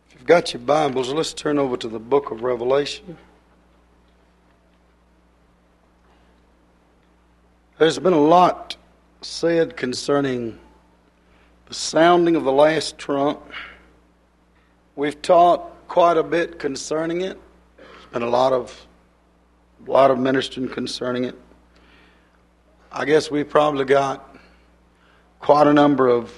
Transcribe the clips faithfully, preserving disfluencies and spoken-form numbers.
If you've got your Bibles, let's turn over to the book of Revelation. There's been a lot said concerning the sounding of the last trump. We've taught quite a bit concerning it. There's been a lot of a lot of ministering concerning it. I guess we probably got quite a number of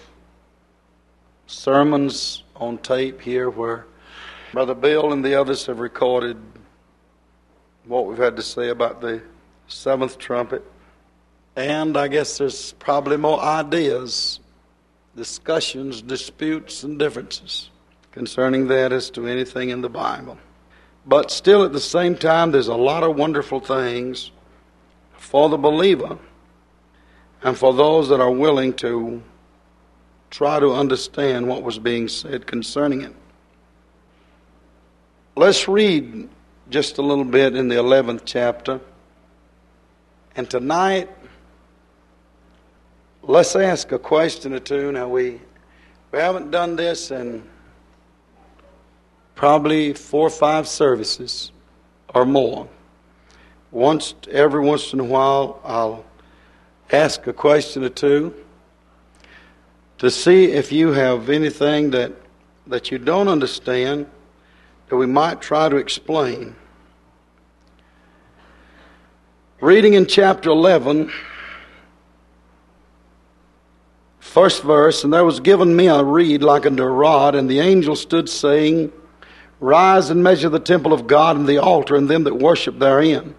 sermons on tape here where Brother Bill and the others have recorded what we've had to say about the seventh trumpet. And I guess there's probably more ideas, discussions, disputes, and differences concerning that as to anything in the Bible. But still at the same time, there's a lot of wonderful things for the believer and for those that are willing to try to understand what was being said concerning it. Let's read just a little bit in the eleventh chapter. And tonight, let's ask a question or two. Now, we, we haven't done this in probably four or five services or more. Once, every once in a while, I'll ask a question or two to see if you have anything that, that you don't understand that we might try to explain. Reading in chapter eleven, first verse, and there was given me a reed like unto a rod, and the angel stood saying, Rise and measure the temple of God and the altar and them that worship therein.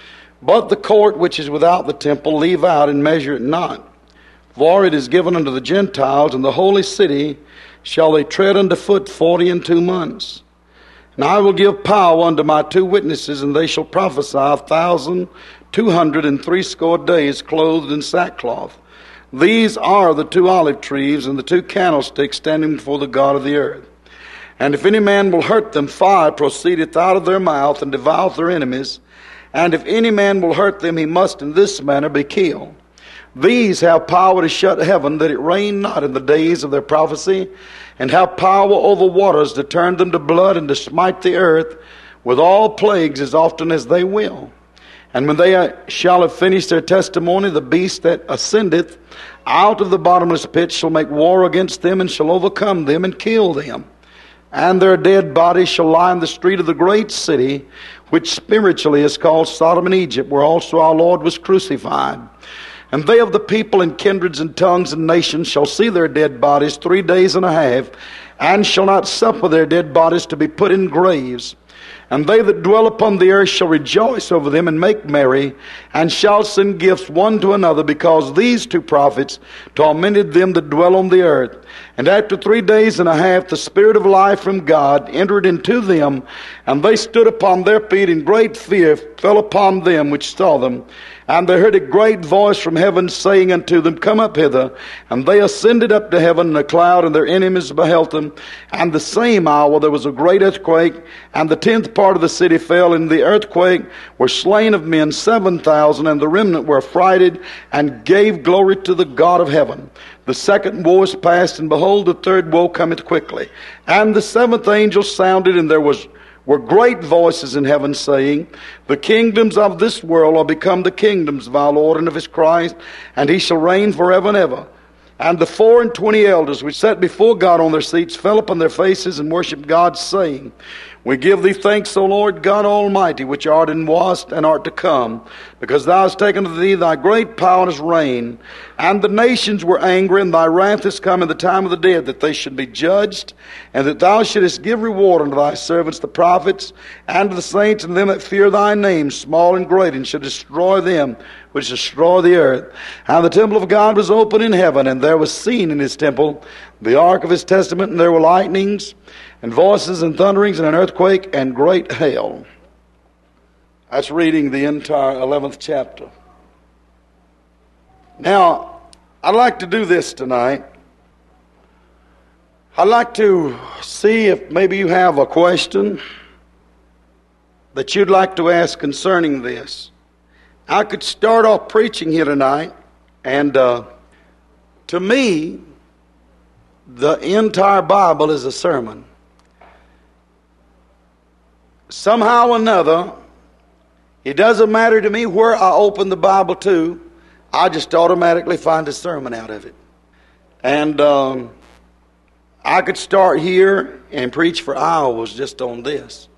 But the court which is without the temple leave out and measure it not. For it is given unto the Gentiles, and the holy city shall they tread under foot forty and two months. And I will give power unto my two witnesses, and they shall prophesy a thousand two hundred and threescore days clothed in sackcloth. These are the two olive trees and the two candlesticks standing before the God of the earth. And if any man will hurt them, fire proceedeth out of their mouth and devoureth their enemies. And if any man will hurt them, he must in this manner be killed. These have power to shut heaven, that it rain not in the days of their prophecy, and have power over waters to turn them to blood, and to smite the earth with all plagues as often as they will. And when they shall have finished their testimony, the beast that ascendeth out of the bottomless pit shall make war against them, and shall overcome them, and kill them. And their dead bodies shall lie in the street of the great city, which spiritually is called Sodom and Egypt, where also our Lord was crucified. And they of the people and kindreds and tongues and nations shall see their dead bodies three days and a half, and shall not suffer their dead bodies to be put in graves. And they that dwell upon the earth shall rejoice over them and make merry, and shall send gifts one to another, because these two prophets tormented them that dwell on the earth. And after three days and a half the Spirit of life from God entered into them, and they stood upon their feet, and great fear fell upon them which saw them. And they heard a great voice from heaven saying unto them, Come up hither. And they ascended up to heaven in a cloud, and their enemies beheld them. And the same hour there was a great earthquake, and the tenth part of the city fell. In the earthquake were slain of men seven thousand, and the remnant were affrighted, and gave glory to the God of heaven. The second woe is past, and behold, the third woe cometh quickly. And the seventh angel sounded, and there was were great voices in heaven saying, The kingdoms of this world are become the kingdoms of our Lord and of his Christ, and he shall reign forever and ever. And the four and twenty elders which sat before God on their seats fell upon their faces and worshipped God, saying, We give thee thanks, O Lord God Almighty, which art and wast and art to come, because thou hast taken to thee thy great power and hast reigned. And the nations were angry, and thy wrath is come in the time of the dead, that they should be judged, and that thou shouldest give reward unto thy servants the prophets, and to the saints and them that fear thy name, small and great, and should destroy them which destroy the earth. And the temple of God was open in heaven, and there was seen in his temple the ark of his testament, and there were lightnings, and voices, and thunderings, and an earthquake, and great hail. That's reading the entire eleventh chapter. Now, I'd like to do this tonight. I'd like to see if maybe you have a question that you'd like to ask concerning this. I could start off preaching here tonight, and uh, to me, the entire Bible is a sermon. somehow or another, it doesn't matter to me where I open the Bible to, I just automatically find a sermon out of it. And um, I could start here and preach for hours just on this.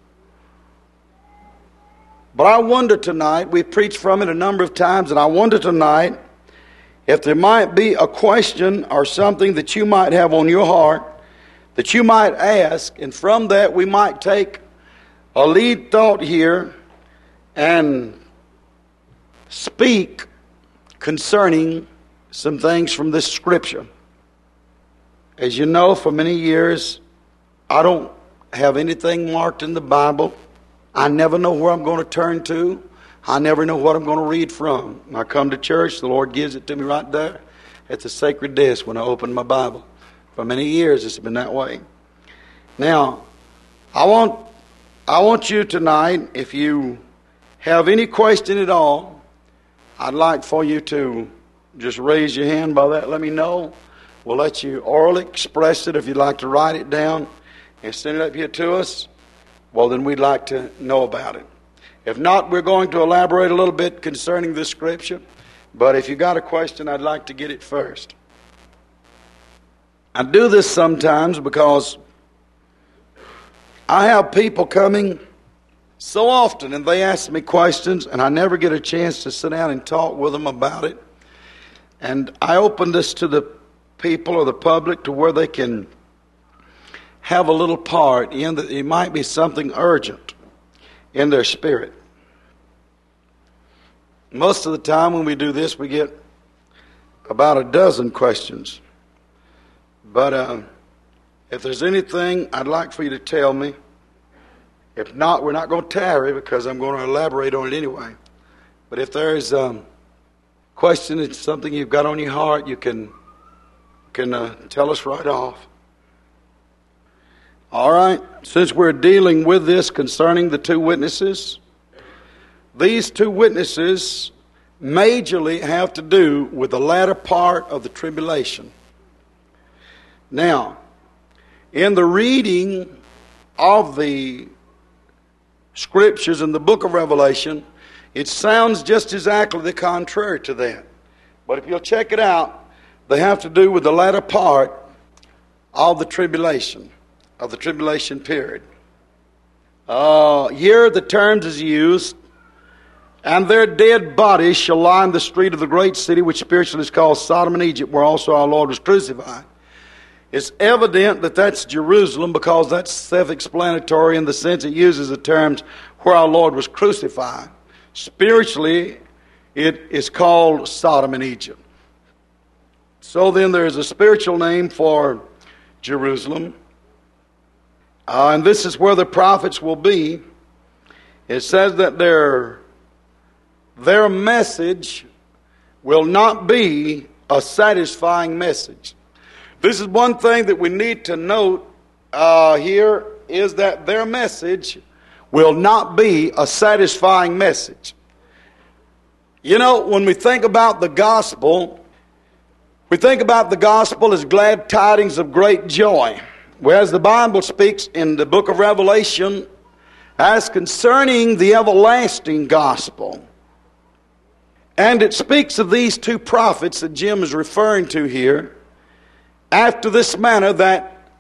But I wonder tonight, we've preached from it a number of times, and I wonder tonight if there might be a question or something that you might have on your heart that you might ask, and from that we might take a lead thought here and speak concerning some things from this scripture. As you know, for many years, I don't have anything marked in the Bible. I never know where I'm going to turn to. I never know what I'm going to read from. When I come to church, the Lord gives it to me right there at the sacred desk when I open my Bible. For many years, it's been that way. Now, I want, I want you tonight, if you have any question at all, I'd like for you to just raise your hand by that. Let me know. We'll let you orally express it. If you'd like to write it down and send it up here to us, well, then we'd like to know about it. If not, we're going to elaborate a little bit concerning this scripture. But if you got a question, I'd like to get it first. I do this sometimes because I have people coming so often and they ask me questions and I never get a chance to sit down and talk with them about it. And I open this to the people or the public to where they can have a little part in that. It might be something urgent in their spirit. Most of the time when we do this, we get about a dozen questions. But uh, if there's anything I'd like for you to tell me, if not, we're not going to tarry because I'm going to elaborate on it anyway. But if there's a um, question, it's something you've got on your heart, you can can uh, tell us right off. All right, since we're dealing with this concerning the two witnesses, these two witnesses majorly have to do with the latter part of the tribulation. Now, in the reading of the scriptures in the book of Revelation, it sounds just exactly the contrary to that. But if you'll check it out, they have to do with the latter part of the tribulation, of the tribulation period. Uh, here the terms is used, and their dead bodies shall lie in the street of the great city, which spiritually is called Sodom and Egypt, where also our Lord was crucified. It's evident that that's Jerusalem because that's self-explanatory in the sense it uses the terms where our Lord was crucified. Spiritually, it is called Sodom and Egypt. So then there is a spiritual name for Jerusalem. Uh, and this is where the prophets will be. It says that their, their message will not be a satisfying message. This is one thing that we need to note uh, here is that their message will not be a satisfying message. You know, when we think about the gospel, we think about the gospel as glad tidings of great joy. Whereas the Bible speaks in the book of Revelation as concerning the everlasting gospel. And it speaks of these two prophets that Jim is referring to here after this manner, that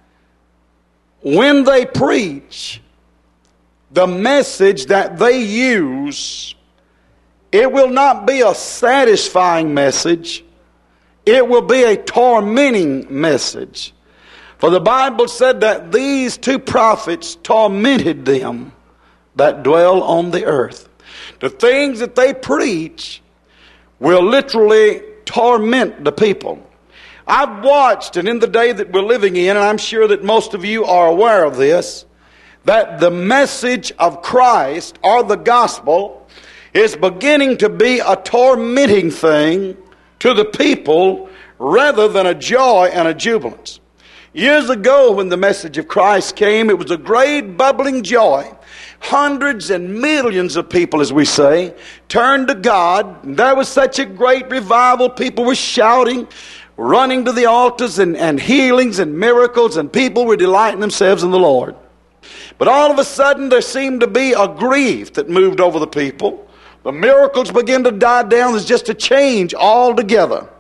when they preach the message that they use, it will not be a satisfying message. It will be a tormenting message. For the Bible said that these two prophets tormented them that dwell on the earth. The things that they preach will literally torment the people. I've watched, and in the day that we're living in, and I'm sure that most of you are aware of this, that the message of Christ or the gospel is beginning to be a tormenting thing to the people rather than a joy and a jubilance. Years ago when the message of Christ came, it was a great bubbling joy. Hundreds and millions of people, as we say, turned to God. There was such a great revival. People were shouting, running to the altars, and, and healings and miracles, and people were delighting themselves in the Lord. But all of a sudden there seemed to be a grief that moved over the people. The miracles began to die down. There's just a change altogether.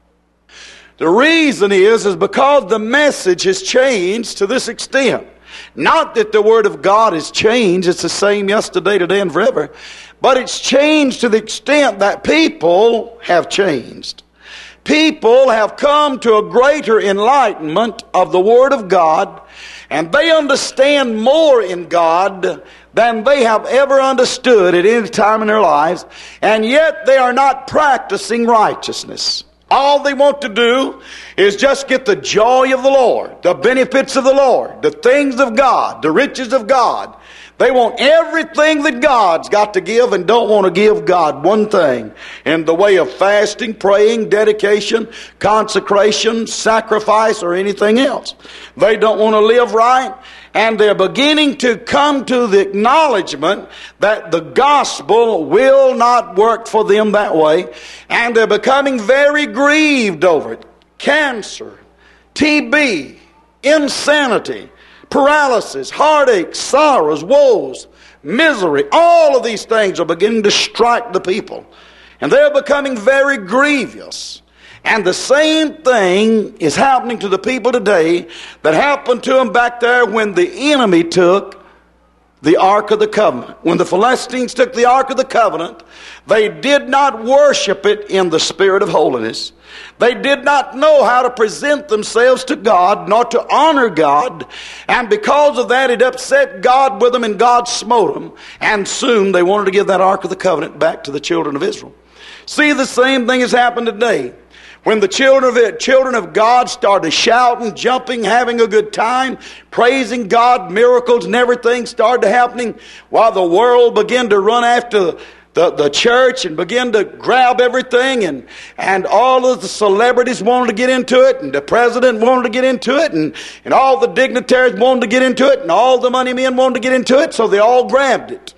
The reason is, is because the message has changed to this extent. Not that the Word of God has changed. It's the same yesterday, today, and forever. But it's changed to the extent that people have changed. People have come to a greater enlightenment of the Word of God, and they understand more in God than they have ever understood at any time in their lives, and yet they are not practicing righteousness. All they want to do is just get the joy of the Lord, the benefits of the Lord, the things of God, the riches of God. They want everything that God's got to give and don't want to give God one thing in the way of fasting, praying, dedication, consecration, sacrifice, or anything else. They don't want to live right, and they're beginning to come to the acknowledgement that the gospel will not work for them that way, and they're becoming very grieved over it. Cancer, T B, insanity, paralysis, heartache, sorrows, woes, misery, all of these things are beginning to strike the people. And they're becoming very grievous. And the same thing is happening to the people today that happened to them back there when the enemy took the Ark of the Covenant. When the Philistines took the Ark of the Covenant, they did not worship it in the spirit of holiness. They did not know how to present themselves to God, nor to honor God. And because of that, it upset God with them, and God smote them. And soon they wanted to give that Ark of the Covenant back to the children of Israel. See, the same thing has happened today. When the children of it, children of God started shouting, jumping, having a good time, praising God, miracles and everything started happening, while the world began to run after the, the church and begin to grab everything, and, and all of the celebrities wanted to get into it, and the president wanted to get into it, and, and all the dignitaries wanted to get into it, and all the money men wanted to get into it, so they all grabbed it.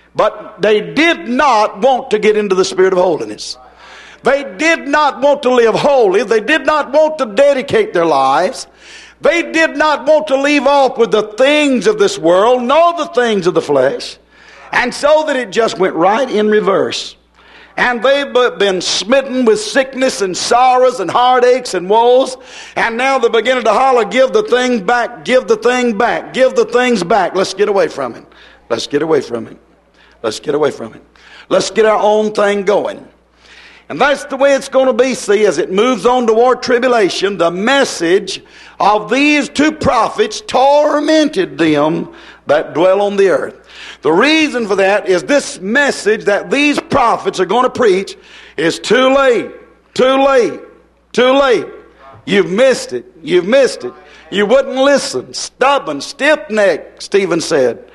But they did not want to get into the spirit of holiness. They did not want to live holy. They did not want to dedicate their lives. They did not want to leave off with the things of this world, nor the things of the flesh. And so that it just went right in reverse. And they've been smitten with sickness and sorrows and heartaches and woes. And now they're beginning to holler, give the thing back, give the thing back, give the things back. Let's get away from it. Let's get away from it. Let's get away from it. Let's get our own thing going. And that's the way it's going to be, see, as it moves on toward tribulation. The message of these two prophets tormented them that dwell on the earth. The reason for that is this message that these prophets are going to preach is too late, too late, too late. You've missed it. You've missed it. You wouldn't listen. Stubborn, stiff-necked, Stephen said.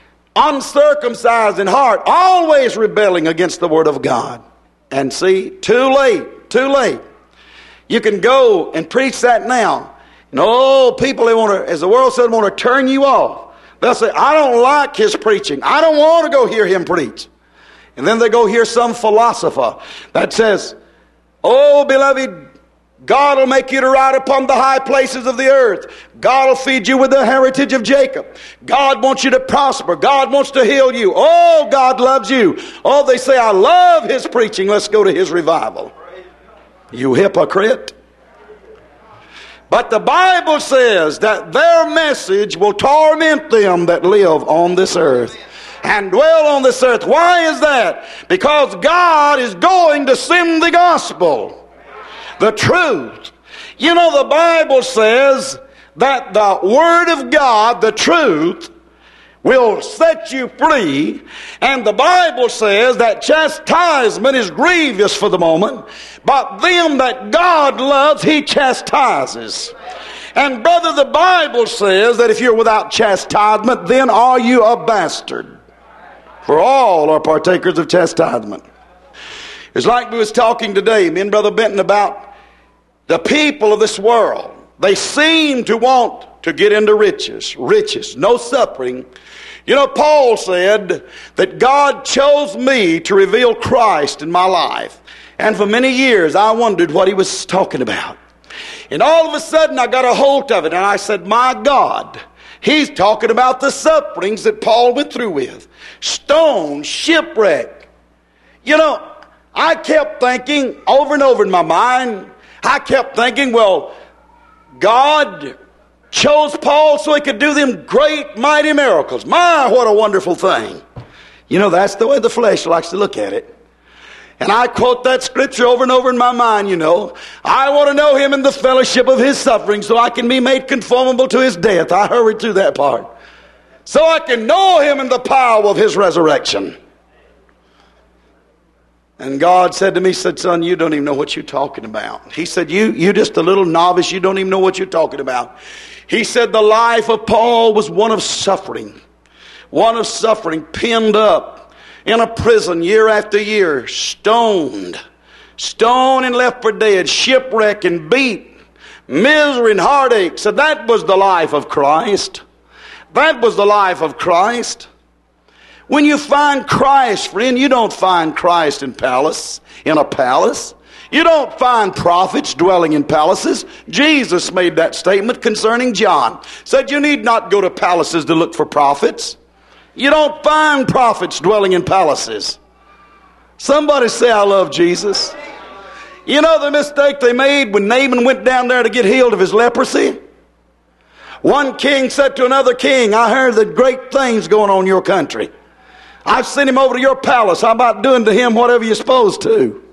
Uncircumcised in heart, always rebelling against the word of God. And see, too late, too late. You can go and preach that now. And oh, people, they want to, as the world said, want to turn you off. They'll say, I don't like his preaching. I don't want to go hear him preach. And then they go hear some philosopher that says, oh, beloved, God will make you to ride upon the high places of the earth. God will feed you with the heritage of Jacob. God wants you to prosper. God wants to heal you. Oh, God loves you. Oh, they say, I love his preaching. Let's go to his revival. You hypocrite. But the Bible says that their message will torment them that live on this earth and dwell on this earth. Why is that? Because God is going to send the gospel. The truth. You know, the Bible says that the Word of God, the truth, will set you free. And the Bible says that chastisement is grievous for the moment, but them that God loves, he chastises. And brother, the Bible says that if you're without chastisement, then are you a bastard. For all are partakers of chastisement. It's like we was talking today, me and Brother Benton, about the people of this world. They seem to want to get into riches. Riches, no suffering. You know, Paul said that God chose me to reveal Christ in my life. And for many years I wondered what he was talking about. And all of a sudden I got a hold of it, and I said, my God, He's talking about the sufferings that Paul went through with. Stone, shipwreck. You know, I kept thinking over and over in my mind, I kept thinking, well, God chose Paul so he could do them great, mighty miracles. My, what a wonderful thing. You know, that's the way the flesh likes to look at it. And I quote that scripture over and over in my mind, you know. I want to know him in the fellowship of his suffering so I can be made conformable to his death. I hurried through that part. So I can know him in the power of his resurrection. And God said to me, said, son, you don't even know what you're talking about. He said, you, you're just a little novice. You don't even know what you're talking about. He said the life of Paul was one of suffering. One of suffering, pinned up in a prison year after year, stoned, stoned and left for dead, shipwrecked and beat, misery and heartache. So that was the life of Christ. That was the life of Christ. When you find Christ, friend, you don't find Christ in palace, in a palace. You don't find prophets dwelling in palaces. Jesus made that statement concerning John. Said you need not go to palaces to look for prophets. You don't find prophets dwelling in palaces. Somebody say, I love Jesus. You know the mistake they made when Naaman went down there to get healed of his leprosy? One king said to another king, I heard that great things going on in your country. I've sent him over to your palace. How about doing to him whatever you're supposed to?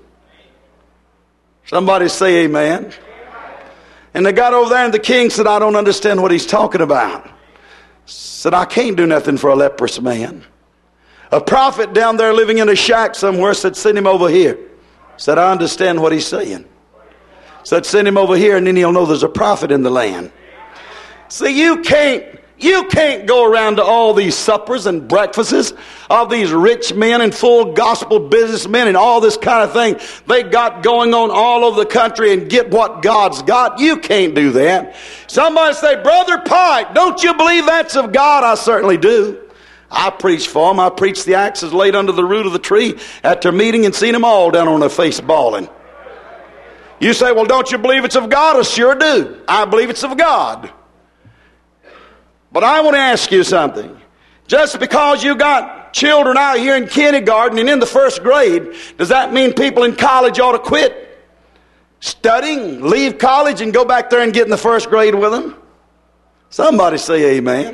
Somebody say amen. And they got over there and the king said, I don't understand what he's talking about. Said, I can't do nothing for a leprous man. A prophet down there living in a shack somewhere said, send him over here. Said, I understand what he's saying. Said, send him over here and then he'll know there's a prophet in the land. See, you can't, you can't go around to all these suppers and breakfasts of these rich men and full gospel businessmen and all this kind of thing they got going on all over the country and get what God's got. You can't do that. Somebody say, Brother Pike, don't you believe that's of God? I certainly do. I preach for them. I preached the axes laid under the root of the tree at their meeting and seen them all down on their face bawling. You say, well, don't you believe it's of God? I sure do. I believe it's of God. But I want to ask you something. Just because you got children out here in kindergarten and in the first grade, does that mean people in college ought to quit studying, leave college, and go back there and get in the first grade with them? Somebody say amen.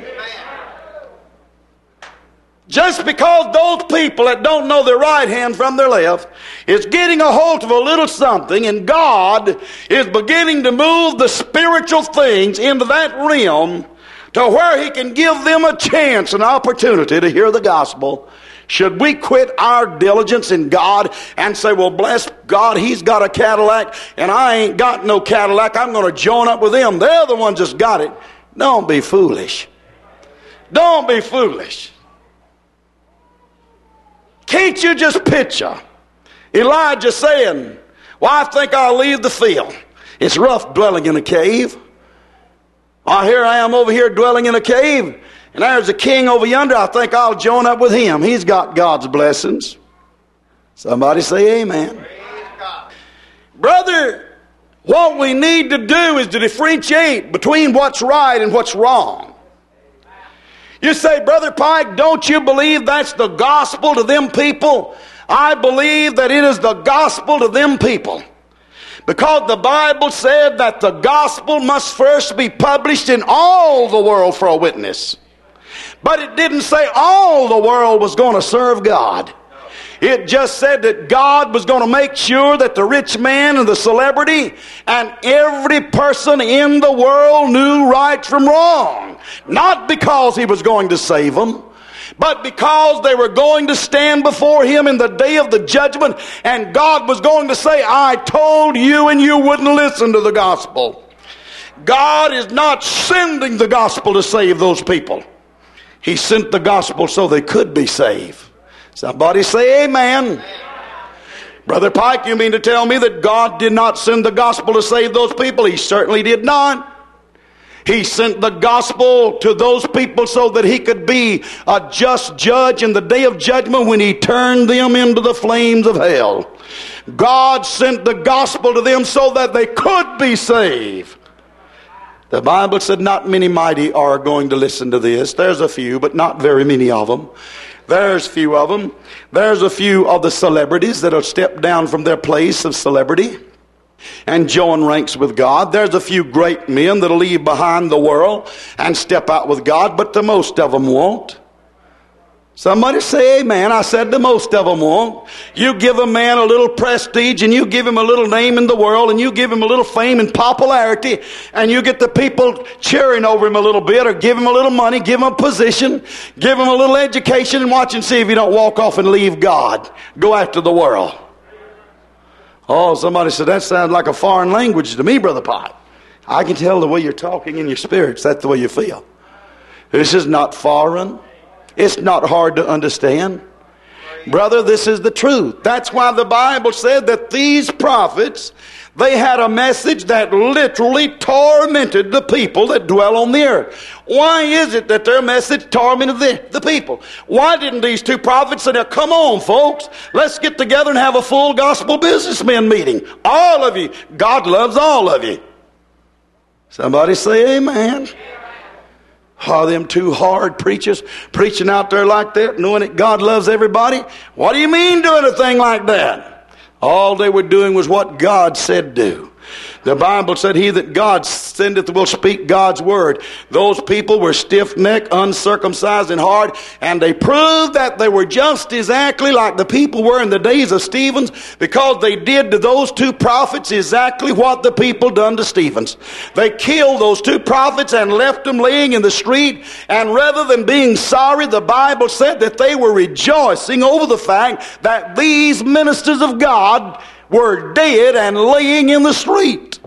Just because those people that don't know their right hand from their left is getting a hold of a little something, and God is beginning to move the spiritual things into that realm to where he can give them a chance, an opportunity to hear the gospel. Should we quit our diligence in God and say, well, bless God, he's got a Cadillac and I ain't got no Cadillac. I'm going to join up with them. They're the ones that's got it. Don't be foolish. Don't be foolish. Can't you just picture Elijah saying, well, I think I'll leave the field. It's rough dwelling in a cave. Oh, here I am over here dwelling in a cave, and there's a king over yonder. I think I'll join up with him. He's got God's blessings. Somebody say amen. Brother, what we need to do is to differentiate between what's right and what's wrong. You say, Brother Pike, don't you believe that's the gospel to them people? I believe that it is the gospel to them people. Because the Bible said that the gospel must first be published in all the world for a witness. But it didn't say all the world was going to serve God. It just said that God was going to make sure that the rich man and the celebrity and every person in the world knew right from wrong. Not because he was going to save them, but because they were going to stand before him in the day of the judgment, and God was going to say, I told you and you wouldn't listen to the gospel. God is not sending the gospel to save those people. He sent the gospel so they could be saved. Somebody say amen. Brother Pike, you mean to tell me that God did not send the gospel to save those people? He certainly did not. He sent the gospel to those people so that he could be a just judge in the day of judgment when he turned them into the flames of hell. God sent the gospel to them so that they could be saved. The Bible said not many mighty are going to listen to this. There's a few, but not very many of them. There's few of them. There's a few of the celebrities that will step down from their place of celebrity and join ranks with God. There's a few great men that'll leave behind the world and step out with God, but the most of them won't. Somebody say amen. I said the most of them won't. You give a man a little prestige and you give him a little name in the world and you give him a little fame and popularity and you get the people cheering over him a little bit or give him a little money, give him a position, give him a little education, and watch and see if you don't walk off and leave God. Go after the world. Oh, somebody said, that sounds like a foreign language to me, Brother Pike. I can tell the way you're talking in your spirits. That's the way you feel. This is not foreign. It's not hard to understand. Brother, this is the truth. That's why the Bible said that these prophets, they had a message that literally tormented the people that dwell on the earth. Why is it that their message tormented the, the people? Why didn't these two prophets say, now come on folks, let's get together and have a full gospel businessmen meeting. All of you. God loves all of you. Somebody say amen. Are them two hard preachers preaching out there like that, knowing that God loves everybody? What do you mean doing a thing like that? All they were doing was what God said do. The Bible said, he that God sendeth will speak God's word. Those people were stiff-necked, uncircumcised, and hard, and they proved that they were just exactly like the people were in the days of Stephen, because they did to those two prophets exactly what the people done to Stephen. They killed those two prophets and left them laying in the street, and rather than being sorry, the Bible said that they were rejoicing over the fact that these ministers of God were dead and laying in the street.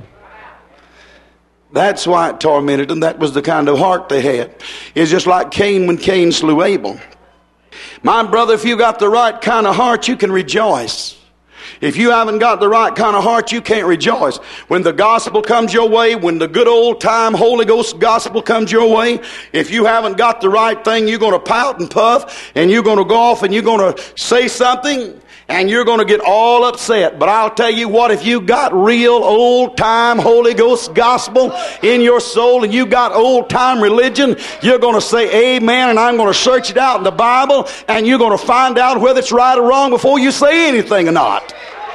That's why it tormented them. That was the kind of heart they had. It's just like Cain when Cain slew Abel. My brother, if you got the right kind of heart, you can rejoice. If you haven't got the right kind of heart, you can't rejoice. When the gospel comes your way, when the good old time Holy Ghost gospel comes your way, if you haven't got the right thing, you're going to pout and puff, and you're going to go off and you're going to say something, and you're going to get all upset. But I'll tell you what, if you got real old-time Holy Ghost gospel in your soul and you got old-time religion, you're going to say amen, and I'm going to search it out in the Bible, and you're going to find out whether it's right or wrong before you say anything or not.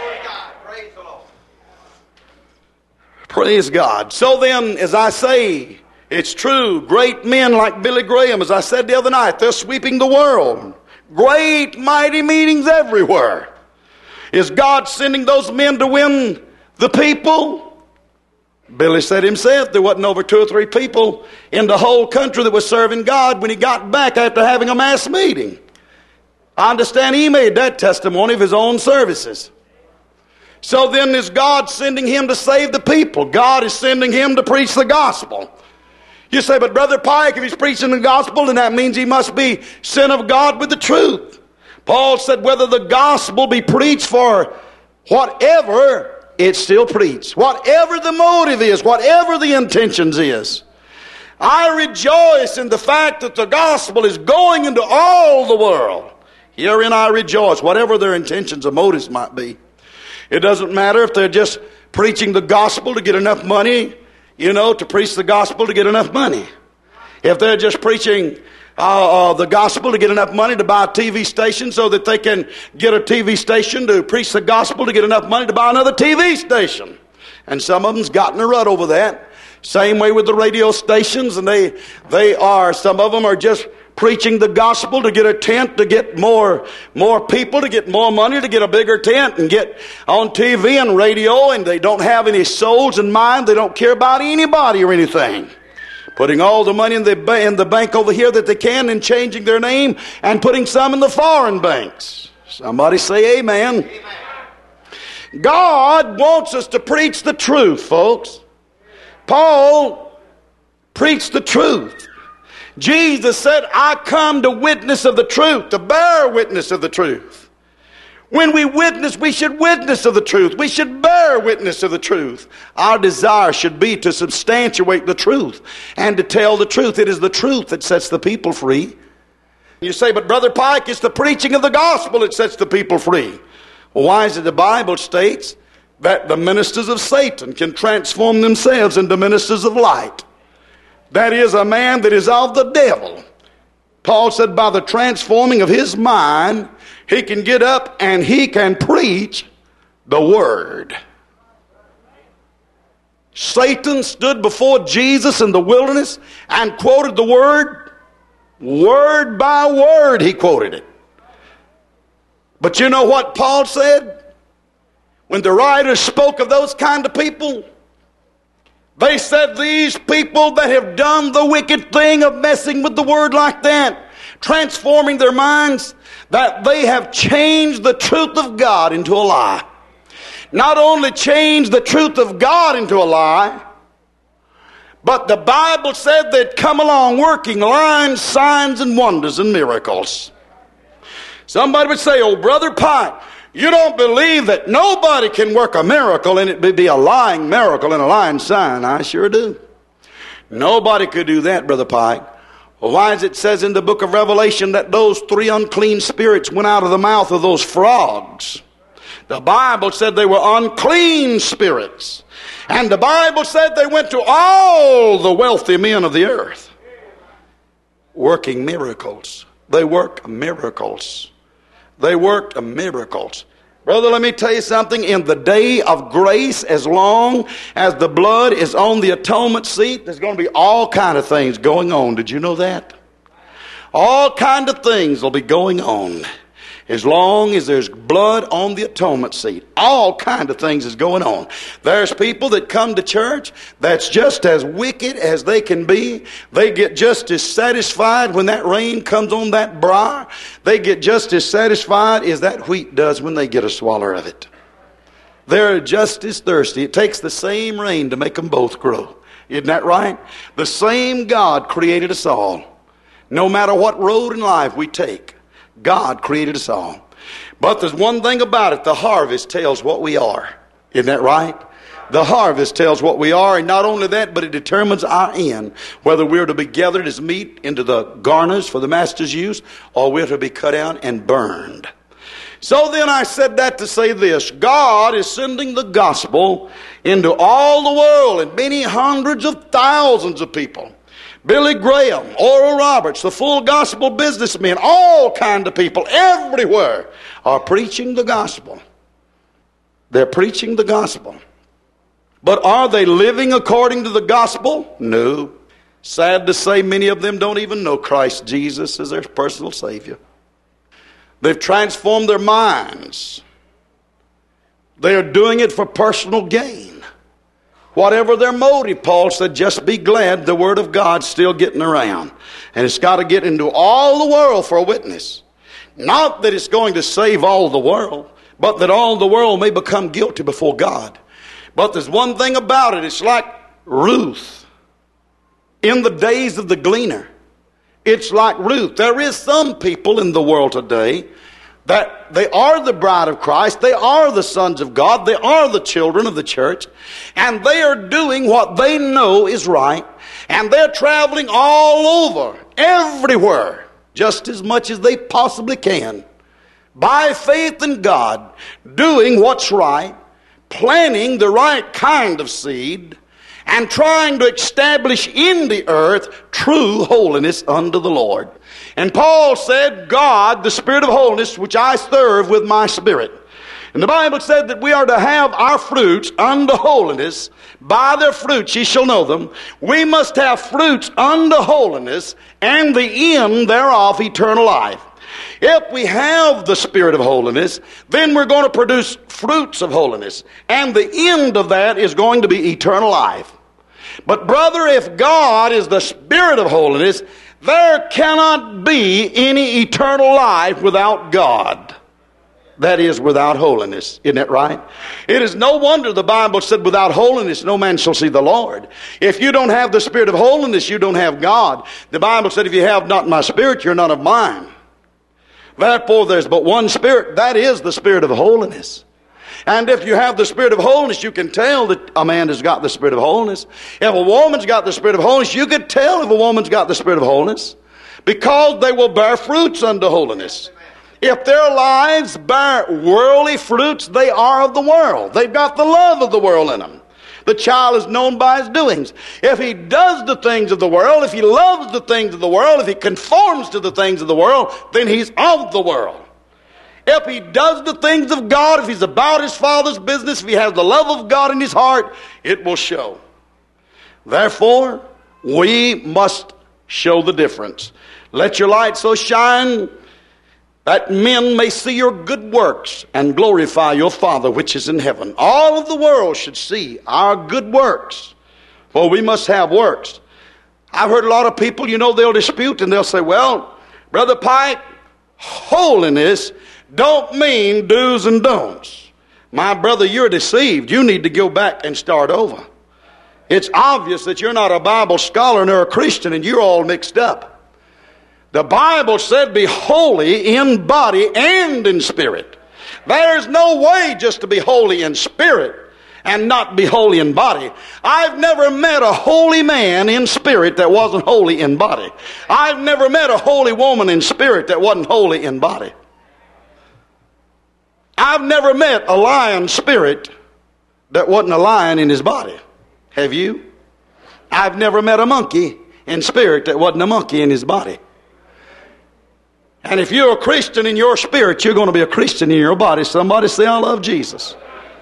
Praise God. So then, as I say, it's true. Great men like Billy Graham, as I said the other night, they're sweeping the world. Great, mighty meetings everywhere. Is God sending those men to win the people? Billy said himself there wasn't over two or three people in the whole country that was serving God when he got back after having a mass meeting. I understand he made that testimony of his own services. So then is God sending him to save the people? God is sending him to preach the gospel. You say, but Brother Pike, if he's preaching the gospel, then that means he must be sent of God with the truth. Paul said, whether the gospel be preached for whatever, it's still preached. Whatever the motive is, whatever the intentions is. I rejoice in the fact that the gospel is going into all the world. Herein I rejoice, whatever their intentions or motives might be. It doesn't matter if they're just preaching the gospel to get enough money, you know, to preach the gospel to get enough money. If they're just preaching uh, uh, the gospel to get enough money to buy a T V station so that they can get a T V station to preach the gospel to get enough money to buy another T V station. And some of them's gotten a rut over that. Same way with the radio stations, and they they are, some of them are just preaching the gospel to get a tent, to get more more people, to get more money, to get a bigger tent and get on T V and radio, and they don't have any souls in mind. They don't care about anybody or anything. Putting all the money in the, in the bank over here that they can and changing their name and putting some in the foreign banks. Somebody say amen. Amen. God wants us to preach the truth, folks. Paul preached the truth. Jesus said, I come to witness of the truth, to bear witness of the truth. When we witness, we should witness of the truth. We should bear witness of the truth. Our desire should be to substantiate the truth and to tell the truth. It is the truth that sets the people free. You say, but Brother Pike, it's the preaching of the gospel that sets the people free. Well, why is it the Bible states that the ministers of Satan can transform themselves into ministers of light? That is a man that is of the devil. Paul said by the transforming of his mind, he can get up and he can preach the word. Satan stood before Jesus in the wilderness and quoted the word, word by word he quoted it. But you know what Paul said? When the writers spoke of those kind of people, they said these people that have done the wicked thing of messing with the word like that, transforming their minds, that they have changed the truth of God into a lie. Not only changed the truth of God into a lie, but the Bible said they'd come along working lying signs and wonders and miracles. Somebody would say, oh, Brother Pike, you don't believe that nobody can work a miracle and it be a lying miracle and a lying sign. I sure do. Nobody could do that, Brother Pike. Well, why is it says in the book of Revelation that those three unclean spirits went out of the mouth of those frogs? The Bible said they were unclean spirits. And the Bible said they went to all the wealthy men of the earth working miracles. They work miracles. They worked miracles. Brother, let me tell you something. In the day of grace, as long as the blood is on the atonement seat, there's going to be all kind of things going on. Did you know that? All kind of things will be going on. As long as there's blood on the atonement seat, all kind of things is going on. There's people that come to church that's just as wicked as they can be. They get just as satisfied when that rain comes on that briar. They get just as satisfied as that wheat does when they get a swallow of it. They're just as thirsty. It takes the same rain to make them both grow. Isn't that right? The same God created us all. No matter what road in life we take, God created us all. But there's one thing about it. The harvest tells what we are. Isn't that right? The harvest tells what we are. And not only that, but it determines our end. Whether we're to be gathered as meat into the garners for the master's use, or we're to be cut out and burned. So then I said that to say this. God is sending the gospel into all the world, and many hundreds of thousands of people. Billy Graham, Oral Roberts, the full gospel businessmen, all kind of people everywhere are preaching the gospel. They're preaching the gospel. But are they living according to the gospel? No. Sad to say, many of them don't even know Christ Jesus as their personal Savior. They've transformed their minds. They are doing it for personal gain. Whatever their motive, Paul said, just be glad the word of God's still getting around. And it's got to get into all the world for a witness. Not that it's going to save all the world, but that all the world may become guilty before God. But there's one thing about it. It's like Ruth in the days of the gleaner. It's like Ruth. There is some people in the world today that they are the bride of Christ, they are the sons of God, they are the children of the church, and they are doing what they know is right, and they're traveling all over, everywhere, just as much as they possibly can, by faith in God, doing what's right, planting the right kind of seed, and trying to establish in the earth true holiness unto the Lord. And Paul said, God, the Spirit of holiness, which I serve with my spirit. And the Bible said that we are to have our fruits unto holiness. By their fruits ye shall know them. We must have fruits unto holiness, and the end thereof eternal life. If we have the Spirit of holiness, then we're going to produce fruits of holiness. And the end of that is going to be eternal life. But brother, if God is the Spirit of holiness, there cannot be any eternal life without God. That is, without holiness. Isn't that right? It is no wonder the Bible said, without holiness no man shall see the Lord. If you don't have the Spirit of holiness, you don't have God. The Bible said, if you have not my Spirit, you're none of mine. Therefore, there's but one Spirit. That is the Spirit of holiness. And if you have the Spirit of holiness, you can tell that a man has got the Spirit of holiness. If a woman's got the Spirit of holiness, you can tell if a woman's got the Spirit of holiness, because they will bear fruits unto holiness. If their lives bear worldly fruits, they are of the world. They've got the love of the world in them. The child is known by his doings. If he does the things of the world, if he loves the things of the world, if he conforms to the things of the world, then he's of the world. If he does the things of God, if he's about his Father's business, if he has the love of God in his heart, it will show. Therefore, we must show the difference. Let your light so shine that men may see your good works and glorify your Father which is in heaven. All of the world should see our good works, for we must have works. I've heard a lot of people, you know, they'll dispute and they'll say, well, Brother Pike, holiness don't mean do's and don'ts. My brother, you're deceived. You need to go back and start over. It's obvious that you're not a Bible scholar nor a Christian, and you're all mixed up. The Bible said be holy in body and in spirit. There's no way just to be holy in spirit and not be holy in body. I've never met a holy man in spirit that wasn't holy in body. I've never met a holy woman in spirit that wasn't holy in body. I've never met a lion spirit that wasn't a lion in his body. Have you? I've never met a monkey in spirit that wasn't a monkey in his body. And if you're a Christian in your spirit, you're going to be a Christian in your body. Somebody say, I love Jesus.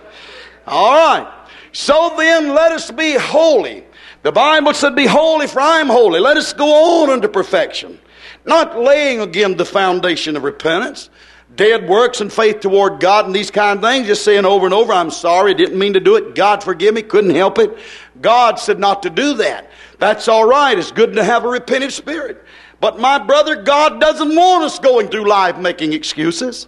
All right. So then, let us be holy. The Bible said, be holy, for I am holy. Let us go on unto perfection. Not laying again the foundation of repentance, dead works and faith toward God and these kind of things, just saying over and over, I'm sorry, didn't mean to do it, God forgive me, couldn't help it. God said not to do that. That's all right. It's good to have a repentant spirit. But my brother, God doesn't want us going through life making excuses.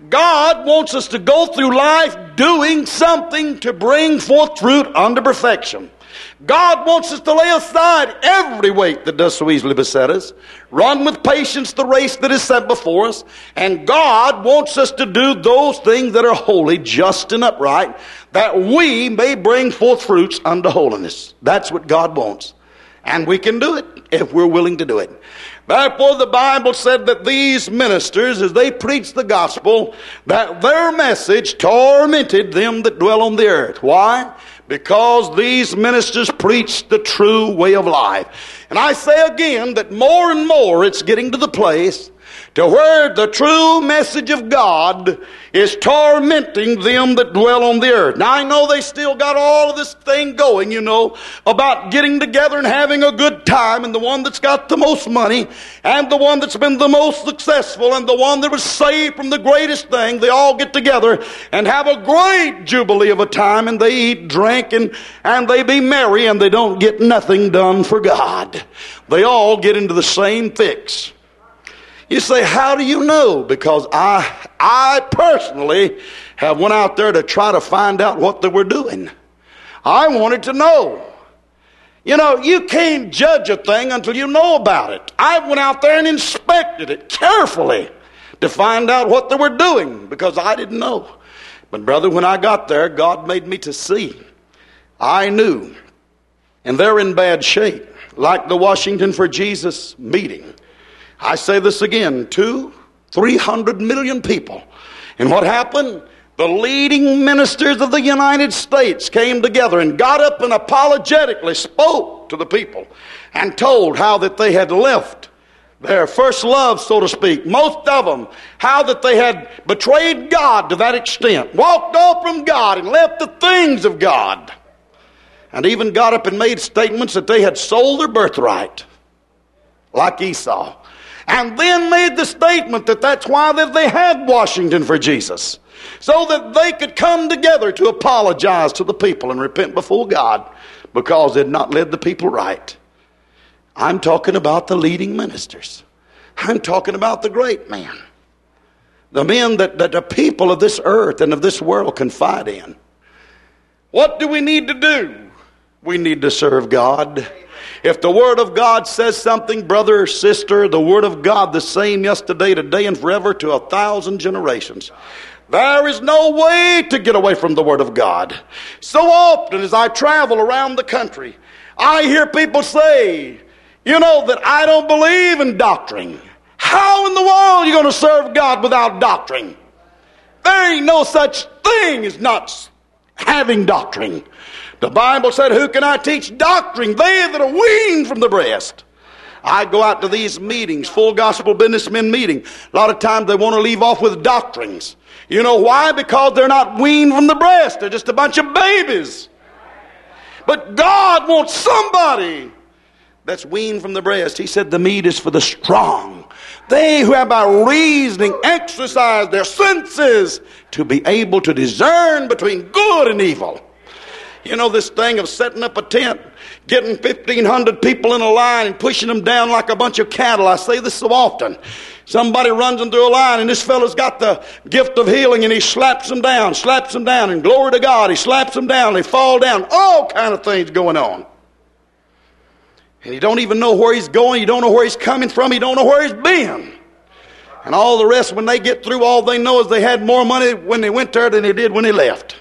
God wants us to go through life doing something to bring forth fruit unto perfection. God wants us to lay aside every weight that does so easily beset us, run with patience the race that is set before us, and God wants us to do those things that are holy, just, and upright, that we may bring forth fruits unto holiness. That's what God wants. And we can do it if we're willing to do it. Therefore, the Bible said that these ministers, as they preached the gospel, that their message tormented them that dwell on the earth. Why? Because these ministers preached the true way of life. And I say again that more and more it's getting to the place to where the true message of God is tormenting them that dwell on the earth. Now I know they still got all of this thing going, you know, about getting together and having a good time, and the one that's got the most money, and the one that's been the most successful, and the one that was saved from the greatest thing, they all get together and have a great jubilee of a time, and they eat, drink, and, and they be merry, and they don't get nothing done for God. They all get into the same fix. You say, how do you know? Because I, I personally have went out there to try to find out what they were doing. I wanted to know. You know, you can't judge a thing until you know about it. I went out there and inspected it carefully to find out what they were doing because I didn't know. But brother, when I got there, God made me to see. I knew. And they're in bad shape, like the Washington for Jesus meeting. I say this again, two, three hundred million people. And what happened? The leading ministers of the United States came together and got up and apologetically spoke to the people and told how that they had left their first love, so to speak. Most of them, how that they had betrayed God to that extent, walked off from God and left the things of God. And even got up and made statements that they had sold their birthright, like Esau. And then made the statement that that's why that they had Washington for Jesus. So that they could come together to apologize to the people and repent before God because they had not led the people right. I'm talking about the leading ministers. I'm talking about the great men. The men that, that the people of this earth and of this world confide in. What do we need to do? We need to serve God. If the Word of God says something, brother or sister, the Word of God the same yesterday, today, and forever to a thousand generations. There is no way to get away from the Word of God. So often as I travel around the country, I hear people say, you know, that I don't believe in doctrine. How in the world are you going to serve God without doctrine? There ain't no such thing as not having doctrine. The Bible said, who can I teach doctrine? They that are weaned from the breast. I go out to these meetings, full gospel businessmen meeting. A lot of times they want to leave off with doctrines. You know why? Because they're not weaned from the breast. They're just a bunch of babies. But God wants somebody that's weaned from the breast. He said the meat is for the strong. They who have by reasoning exercised their senses to be able to discern between good and evil. You know this thing of setting up a tent, getting fifteen hundred people in a line and pushing them down like a bunch of cattle. I say this so often. Somebody runs them through a line, and this fellow's got the gift of healing, and he slaps them down, slaps them down, and glory to God, he slaps them down, they fall down. All kind of things going on. And you don't even know where he's going, you don't know where he's coming from, you don't know where he's been. And all the rest, when they get through, all they know is they had more money when they went there than they did when they left.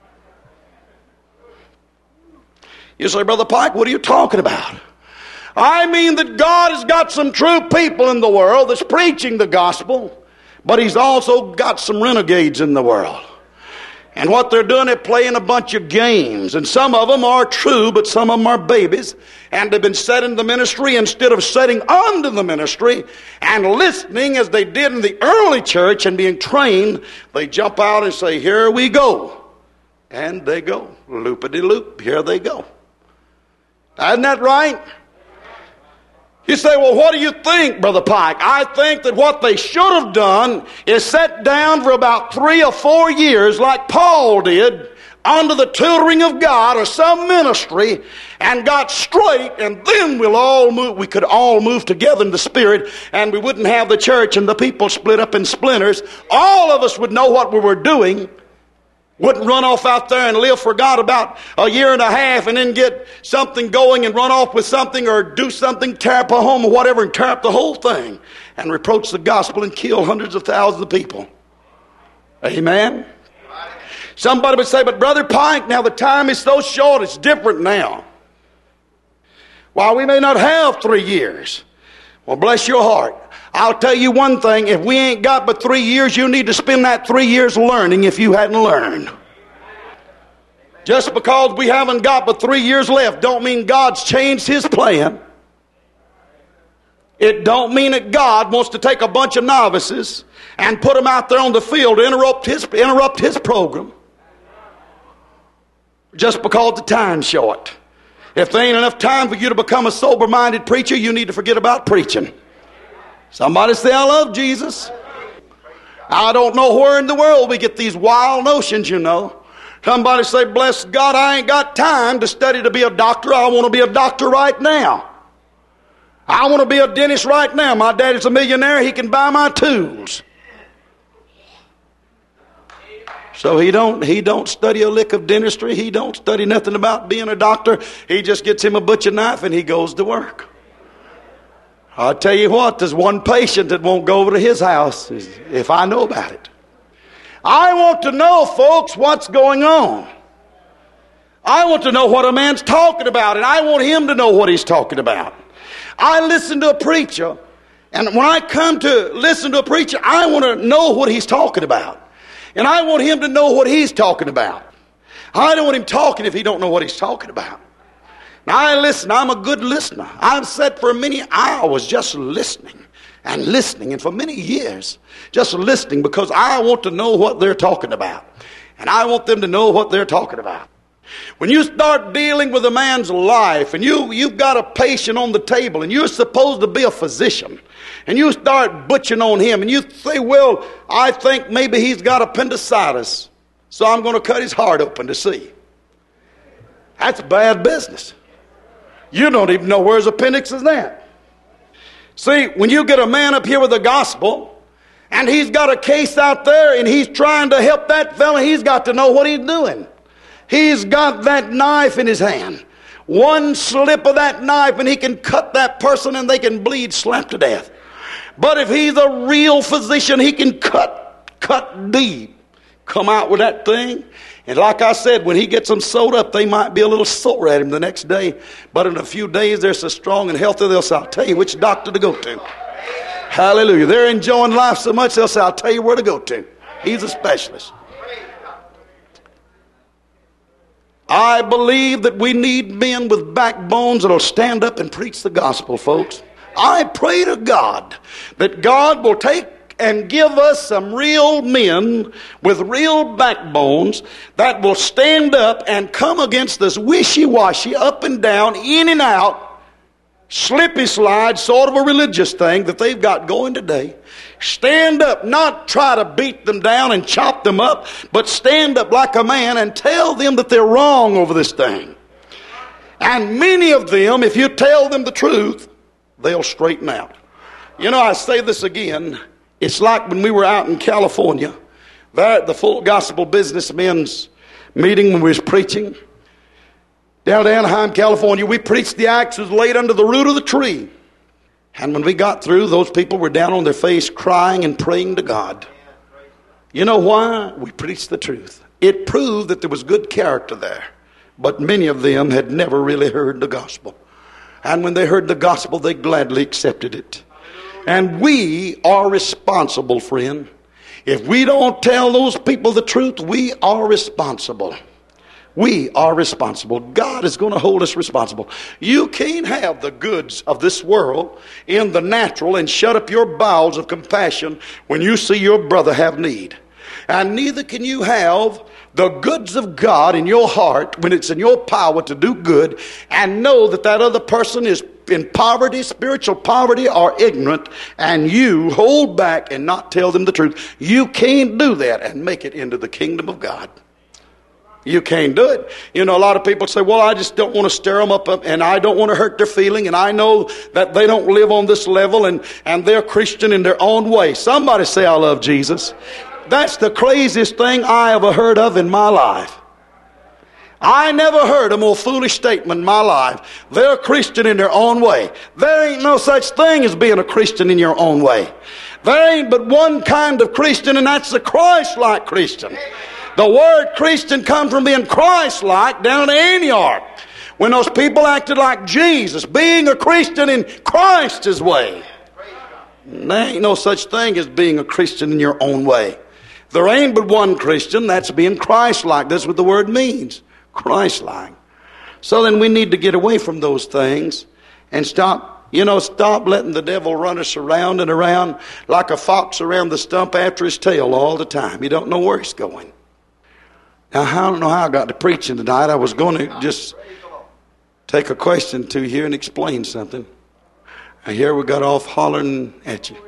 You say, Brother Pike, what are you talking about? I mean that God has got some true people in the world that's preaching the gospel, but he's also got some renegades in the world. And what they're doing, they're playing a bunch of games. And some of them are true, but some of them are babies. And they've been set in the ministry instead of setting under the ministry and listening as they did in the early church and being trained. They jump out and say, here we go. And they go. Loopity-loop. Here they go. Isn't that right? You say, well, what do you think, Brother Pike? I think that what they should have done is sat down for about three or four years like Paul did under the tutoring of God or some ministry and got straight, and then we'll all move, we could all move together in the Spirit, and we wouldn't have the church and the people split up in splinters. All of us would know what we were doing. Wouldn't run off out there and live for God about a year and a half and then get something going and run off with something or do something, tear up a home or whatever and tear up the whole thing and reproach the gospel and kill hundreds of thousands of people. Amen? Somebody would say, but Brother Pike, now the time is so short, it's different now. While we may not have three years, well, bless your heart. I'll tell you one thing, if we ain't got but three years, you need to spend that three years learning if you hadn't learned. Just because we haven't got but three years left don't mean God's changed his plan. It don't mean that God wants to take a bunch of novices and put them out there on the field to interrupt his, interrupt his program. Just because the time's short. If there ain't enough time for you to become a sober-minded preacher, you need to forget about preaching. Somebody say, I love Jesus. I don't know where in the world we get these wild notions, you know. Somebody say, bless God, I ain't got time to study to be a doctor. I want to be a doctor right now. I want to be a dentist right now. My daddy's a millionaire. He can buy my tools. So he don't, he don't study a lick of dentistry. He don't study nothing about being a doctor. He just gets him a butcher knife and he goes to work. I'll tell you what, there's one patient that won't go over to his house if I know about it. I want to know, folks, what's going on. I want to know what a man's talking about, and I want him to know what he's talking about. I listen to a preacher, and when I come to listen to a preacher, I want to know what he's talking about. And I want him to know what he's talking about. I don't want him talking if he don't know what he's talking about. Now I listen, I'm a good listener. I've sat for many hours just listening and listening, and for many years just listening because I want to know what they're talking about. And I want them to know what they're talking about. When you start dealing with a man's life and you, you've got a patient on the table and you're supposed to be a physician and you start butchering on him and you say, well, I think maybe he's got appendicitis, so I'm going to cut his heart open to see. That's bad business. You don't even know where his appendix is at. See, when you get a man up here with the gospel and he's got a case out there and he's trying to help that fella, he's got to know what he's doing. He's got that knife in his hand. One slip of that knife and he can cut that person and they can bleed slap to death. But if he's a real physician, he can cut, cut deep, come out with that thing. And like I said, when he gets them sewed up, they might be a little sore at him the next day. But in a few days, they're so strong and healthy, they'll say, I'll tell you which doctor to go to. Hallelujah. They're enjoying life so much, they'll say, I'll tell you where to go to. He's a specialist. I believe that we need men with backbones that'll stand up and preach the gospel, folks. I pray to God that God will take and give us some real men with real backbones that will stand up and come against this wishy-washy, up and down, in and out, slippy slide sort of a religious thing that they've got going today. Stand up, not try to beat them down and chop them up, but stand up like a man and tell them that they're wrong over this thing. And many of them, if you tell them the truth, they'll straighten out. You know, I say this again. It's like when we were out in California, there at the Full Gospel Businessmen's meeting when we was preaching. Down to Anaheim, California, we preached the axe was laid under the root of the tree. And when we got through, those people were down on their face crying and praying to God. You know why? We preached the truth. It proved that there was good character there. But many of them had never really heard the gospel. And when they heard the gospel, they gladly accepted it. And we are responsible, friend. If we don't tell those people the truth, we are responsible. We are responsible. God is going to hold us responsible. You can't have the goods of this world in the natural and shut up your bowels of compassion when you see your brother have need. And neither can you have the goods of God in your heart when it's in your power to do good and know that that other person is in poverty, spiritual poverty, or ignorant, and you hold back and not tell them the truth. You can't do that and make it into the kingdom of God. You can't do it. You know, a lot of people say, well, I just don't want to stir them up, and I don't want to hurt their feeling, and I know that they don't live on this level, and, and they're Christian in their own way. Somebody say, I love Jesus. That's the craziest thing I ever heard of in my life. I never heard a more foolish statement in my life. They're Christian in their own way. There ain't no such thing as being a Christian in your own way. There ain't but one kind of Christian, and that's the Christ-like Christian. The word Christian comes from being Christ-like down at Antioch. When those people acted like Jesus, being a Christian in Christ's way. There ain't no such thing as being a Christian in your own way. There ain't but one Christian, that's being Christ-like. That's what the word means, Christ-like. So then we need to get away from those things and stop, you know, stop letting the devil run us around and around like a fox around the stump after his tail all the time. You don't know where he's going. Now, I don't know how I got to preaching tonight. I was going to just take a question to you and explain something. And here we got off hollering at you.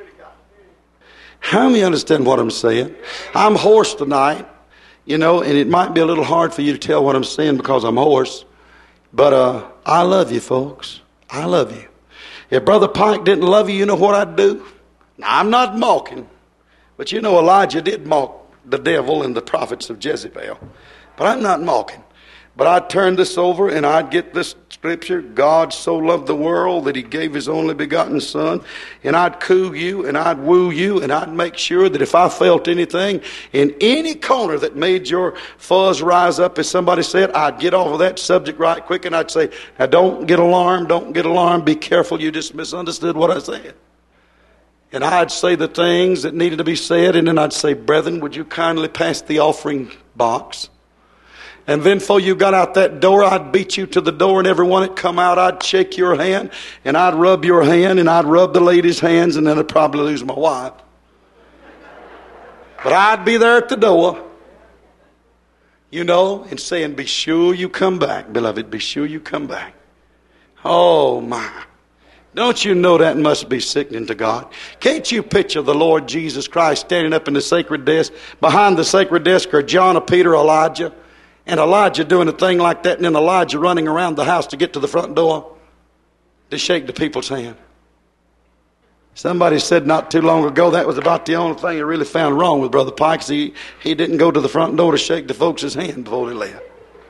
How many understand what I'm saying? I'm hoarse tonight, you know, and it might be a little hard for you to tell what I'm saying because I'm hoarse. But uh, I love you, folks. I love you. If Brother Pike didn't love you, you know what I'd do? Now, I'm not mocking. But you know Elijah did mock the devil and the prophets of Jezebel. But I'm not mocking. But I'd turn this over and I'd get this scripture. God so loved the world that he gave his only begotten son. And I'd coo you and I'd woo you and I'd make sure that if I felt anything in any corner that made your fuzz rise up, as somebody said, I'd get off of that subject right quick and I'd say, now don't get alarmed, don't get alarmed, be careful, you just misunderstood what I said. And I'd say the things that needed to be said, and then I'd say, brethren, would you kindly pass the offering box? And then before you got out that door, I'd beat you to the door, and everyone that come out, I'd shake your hand, and I'd rub your hand, and I'd rub the ladies' hands, and then I'd probably lose my wife. But I'd be there at the door, you know, and saying, be sure you come back, beloved, be sure you come back. Oh, my. Don't you know that must be sickening to God? Can't you picture the Lord Jesus Christ standing up in the sacred desk? Behind the sacred desk are John or Peter or Elijah. And Elijah doing a thing like that, and then Elijah running around the house to get to the front door to shake the people's hand. Somebody said not too long ago that was about the only thing he really found wrong with Brother Pike. He, he didn't go to the front door to shake the folks' hand before he left.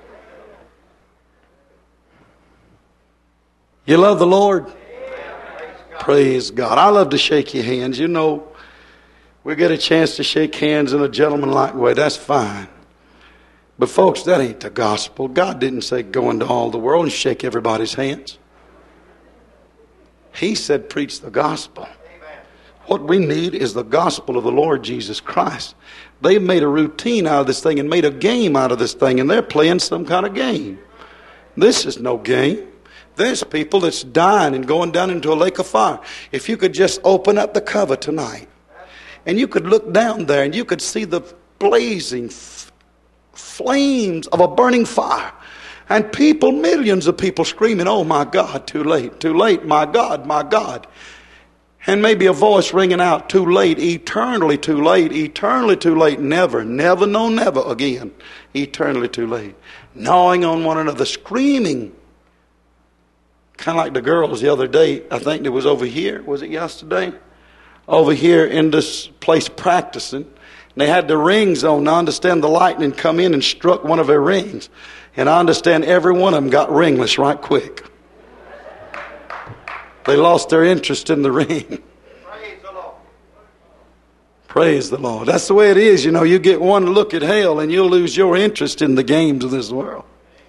You love the Lord? Praise God. I love to shake your hands. You know, we get a chance to shake hands in a gentlemanlike way. That's fine. But folks, that ain't the gospel. God didn't say go into all the world and shake everybody's hands. He said preach the gospel. What we need is the gospel of the Lord Jesus Christ. They've made a routine out of this thing and made a game out of this thing, and they're playing some kind of game. This is no game. There's people that's dying and going down into a lake of fire. If you could just open up the cover tonight, and you could look down there, and you could see the blazing f- flames of a burning fire. And people, millions of people screaming, "Oh my God, too late, too late, my God, my God." And maybe a voice ringing out, "Too late, eternally too late, eternally too late, never, never, no, never again, eternally too late." Gnawing on one another, screaming. Kind of like the girls the other day, I think it was over here, was it yesterday? Over here in this place practicing. And they had the rings on. I understand the lightning come in and struck one of their rings. And I understand every one of them got ringless right quick. They lost their interest in the ring. Praise the Lord. Praise the Lord. That's the way it is. You know, you get one look at hell and you'll lose your interest in the games of this world.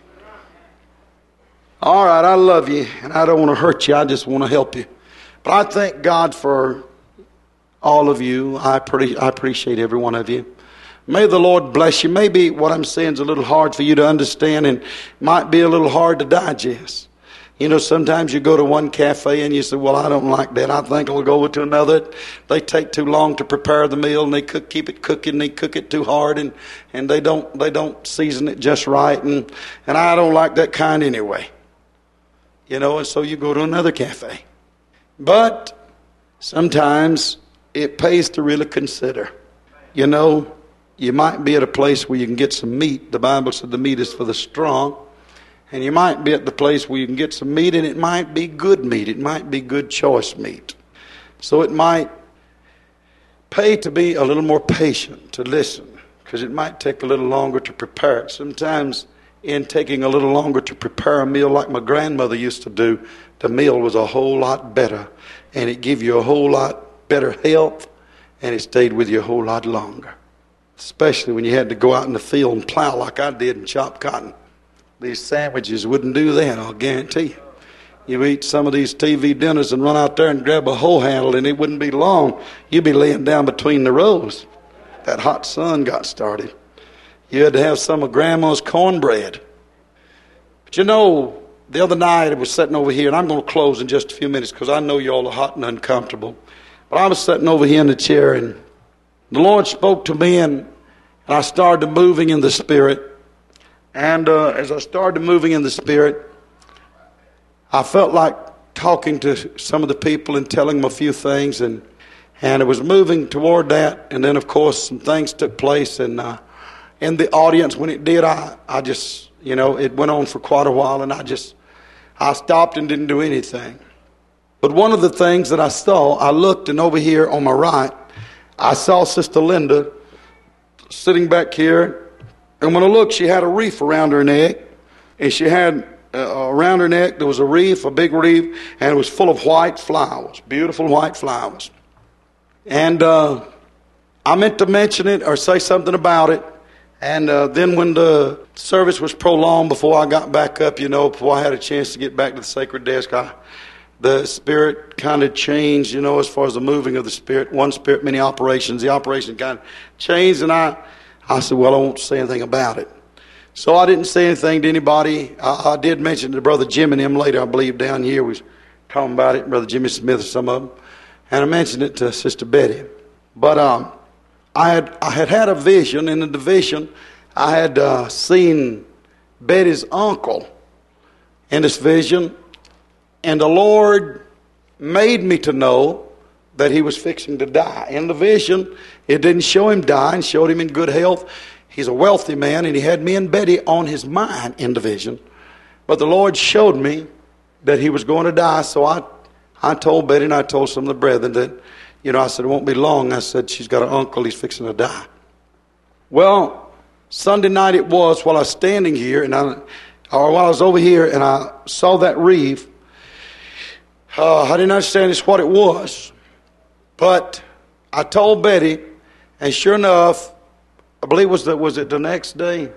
All right, I love you, and I don't want to hurt you. I just want to help you. But I thank God for all of you. I, pre- I appreciate every one of you. May the Lord bless you. Maybe what I'm saying is a little hard for you to understand and might be a little hard to digest. You know, sometimes you go to one cafe and you say, "Well, I don't like that. I think I'll go to another. They take too long to prepare the meal, and they cook, keep it cooking. They cook it too hard, and, and they don't they don't season it just right. And, and I don't like that kind anyway." You know, and so you go to another cafe. But sometimes it pays to really consider. You know, you might be at a place where you can get some meat. The Bible said the meat is for the strong. And you might be at the place where you can get some meat, and it might be good meat. It might be good choice meat. So it might pay to be a little more patient, to listen, because it might take a little longer to prepare it. Sometimes in taking a little longer to prepare a meal like my grandmother used to do, the meal was a whole lot better, and it gave you a whole lot better health, and it stayed with you a whole lot longer. Especially when you had to go out in the field and plow like I did and chop cotton. These sandwiches wouldn't do that, I'll guarantee you. You eat some of these T V dinners and run out there and grab a hoe handle, and it wouldn't be long. You'd be laying down between the rows. That hot sun got started. You had to have some of Grandma's cornbread. But you know, the other night I was sitting over here, and I'm going to close in just a few minutes because I know you all are hot and uncomfortable. But I was sitting over here in the chair, and the Lord spoke to me, and, and I started moving in the Spirit. And uh, as I started moving in the Spirit, I felt like talking to some of the people and telling them a few things. And, and it was moving toward that. And then, of course, some things took place. And uh, in the audience, when it did, I, I just, you know, it went on for quite a while. And I just, I stopped and didn't do anything. But one of the things that I saw, I looked, and over here on my right, I saw Sister Linda sitting back here. And when I looked, she had a wreath around her neck. And she had, uh, around her neck, there was a wreath, a big wreath, and it was full of white flowers, beautiful white flowers. And uh, I meant to mention it or say something about it. And uh, then when the service was prolonged, before I got back up, you know, before I had a chance to get back to the sacred desk, I, the Spirit kind of changed, you know, as far as the moving of the Spirit. One Spirit, many operations. The operation kind of changed, and I... I said, well, I won't say anything about it. So I didn't say anything to anybody. I, I did mention to Brother Jim and him later, I believe, down here. We was talking about it, Brother Jimmy Smith, some of them. And I mentioned it to Sister Betty. But um, I had I had had a vision. And in the vision, I had uh, seen Betty's uncle in this vision. And the Lord made me to know that he was fixing to die. In the vision, it didn't show him dying, showed him in good health. He's a wealthy man, and he had me and Betty on his mind in the vision. But the Lord showed me that he was going to die, so I I told Betty and I told some of the brethren that, you know, I said, it won't be long. I said, she's got an uncle, he's fixing to die. Well, Sunday night it was, while I was standing here, and I, or while I was over here, and I saw that wreath. Uh, I didn't understand just what it was. But I told Betty, and sure enough, I believe was that was it the next day,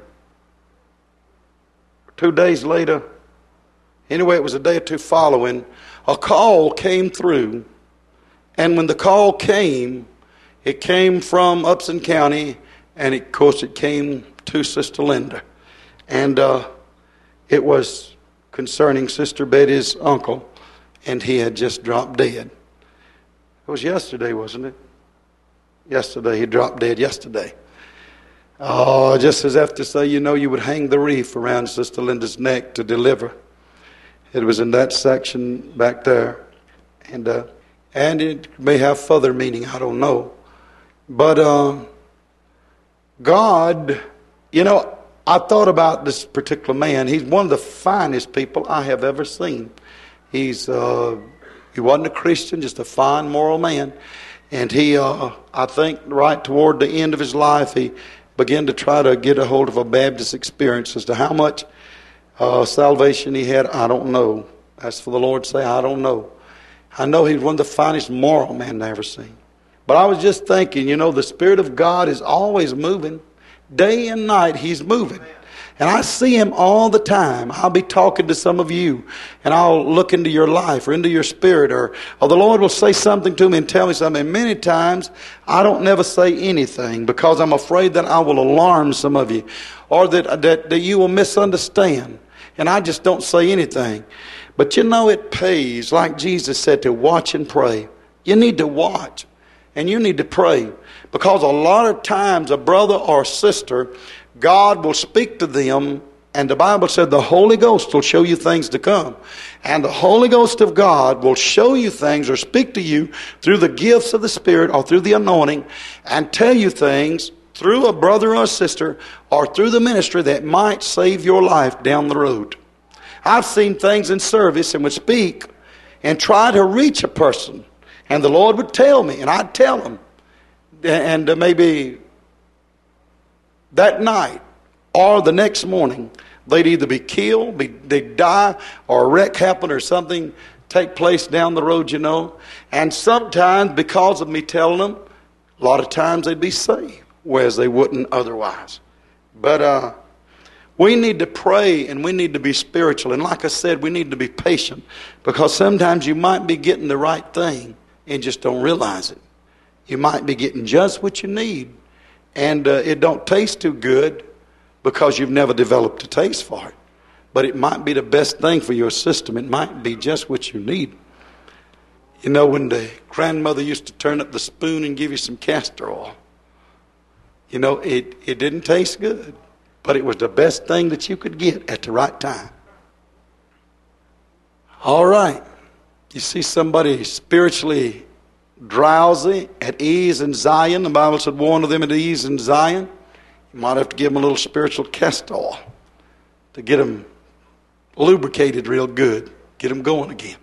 two days later. Anyway, it was a day or two following. A call came through, And when the call came, it came from Upson County, and it, of course it came to Sister Linda. And uh, it was concerning Sister Betty's uncle, and he had just dropped dead. It was yesterday, wasn't it? Yesterday, he dropped dead yesterday. Oh, just as if to say, you know, you would hang the wreath around Sister Linda's neck to deliver. It was in that section back there. And uh, and it may have further meaning, I don't know. But uh, God, you know, I thought about this particular man. He's one of the finest people I have ever seen. He's uh, he wasn't a Christian, just a fine moral man. And he, uh, I think, right toward the end of his life, he began to try to get a hold of a Baptist experience. As to how much uh, salvation he had, I don't know. As for the Lord say, I don't know. I know he's one of the finest moral men I've ever seen. But I was just thinking, you know, the Spirit of God is always moving. Day and night, He's moving. And I see Him all the time. I'll be talking to some of you, and I'll look into your life or into your spirit, or, or the Lord will say something to me and tell me something. And many times, I don't never say anything because I'm afraid that I will alarm some of you, or that, that, that you will misunderstand. And I just don't say anything. But you know, it pays, like Jesus said, to watch and pray. You need to watch, and you need to pray. Because a lot of times, a brother or sister, God will speak to them, and the Bible said the Holy Ghost will show you things to come. And the Holy Ghost of God will show you things or speak to you through the gifts of the Spirit or through the anointing, and tell you things through a brother or a sister or through the ministry that might save your life down the road. I've seen things in service and would speak and try to reach a person, and the Lord would tell me, and I'd tell them, and uh, maybe that night or the next morning, they'd either be killed, be, they'd die, or a wreck happen or something take place down the road, you know. And sometimes, because of me telling them, a lot of times they'd be saved, whereas they wouldn't otherwise. But uh, we need to pray, and we need to be spiritual. And like I said, we need to be patient, because sometimes you might be getting the right thing and just don't realize it. You might be getting just what you need, and uh, it don't taste too good because you've never developed a taste for it. But it might be the best thing for your system. It might be just what you need. You know, when the grandmother used to turn up the spoon and give you some castor oil, you know, it, it didn't taste good, but it was the best thing that you could get at the right time. All right. You see somebody spiritually drowsy, at ease in Zion. The Bible said, "Warn of them at ease in Zion." You might have to give them a little spiritual castor oil to get them lubricated real good, get them going again.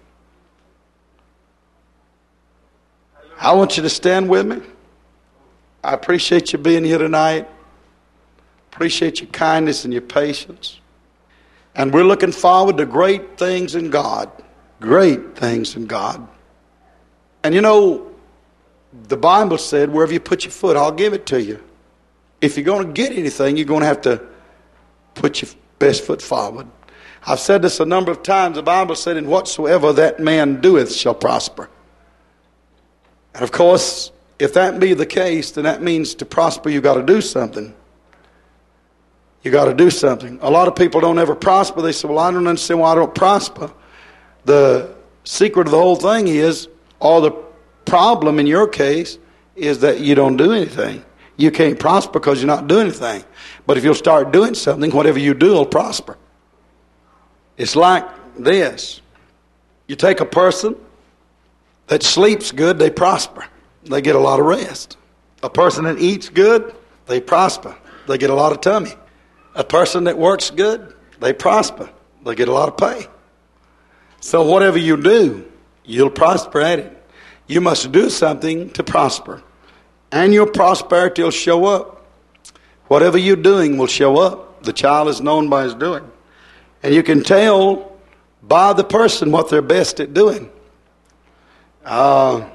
I want you to stand with me. I appreciate you being here tonight. Appreciate your kindness and your patience. And we're looking forward to great things in God. Great things in God. And you know, the Bible said, wherever you put your foot, I'll give it to you. If you're going to get anything, you're going to have to put your best foot forward. I've said this a number of times. The Bible said, "And whatsoever that man doeth shall prosper." And of course, if that be the case, then that means to prosper, you've got to do something. You got to do something. A lot of people don't ever prosper. They say, "Well, I don't understand why I don't prosper." The secret of the whole thing is, or the problem in your case, is that you don't do anything. You can't prosper because you're not doing anything. But if you'll start doing something, whatever you do will prosper. It's like this. You take a person that sleeps good, they prosper. They get a lot of rest. A person that eats good, they prosper. They get a lot of tummy. A person that works good, they prosper. They get a lot of pay. So whatever you do, you'll prosper at it. You must do something to prosper. And your prosperity will show up. Whatever you're doing will show up. The child is known by his doing. And you can tell by the person what they're best at doing. Uh,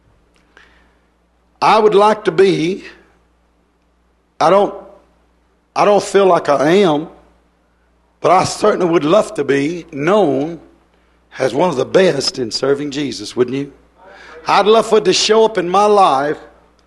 I would like to be, I don't, I don't feel like I am, but I certainly would love to be known as one of the best in serving Jesus, wouldn't you? I'd love for it to show up in my life,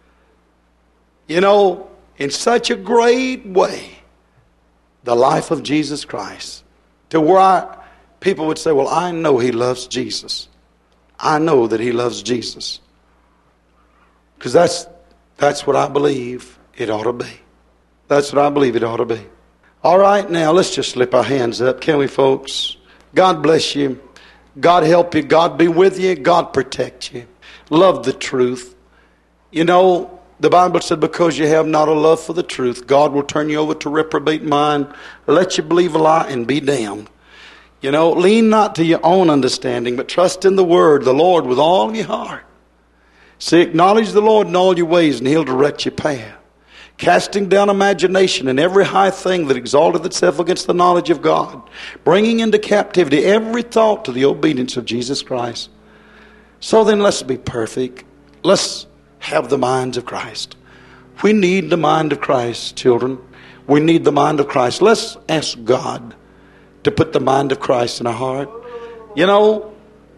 you know, in such a great way. The life of Jesus Christ. To where I, people would say, well, I know he loves Jesus. I know that he loves Jesus. Because that's, that's what I believe it ought to be. That's what I believe it ought to be. All right, now let's just slip our hands up, can we, folks? God bless you. God help you. God be with you. God protect you. Love the truth. You know, the Bible said, because you have not a love for the truth, God will turn you over to reprobate mind, let you believe a lie, and be damned. You know, lean not to your own understanding, but trust in the word, the Lord, with all your heart. See, acknowledge the Lord in all your ways, and he'll direct your path. Casting down imagination and every high thing that exalteth itself against the knowledge of God, bringing into captivity every thought to the obedience of Jesus Christ. So then let's be perfect. Let's have the minds of Christ. We need the mind of Christ, children. We need the mind of Christ. Let's ask God to put the mind of Christ in our heart. You know,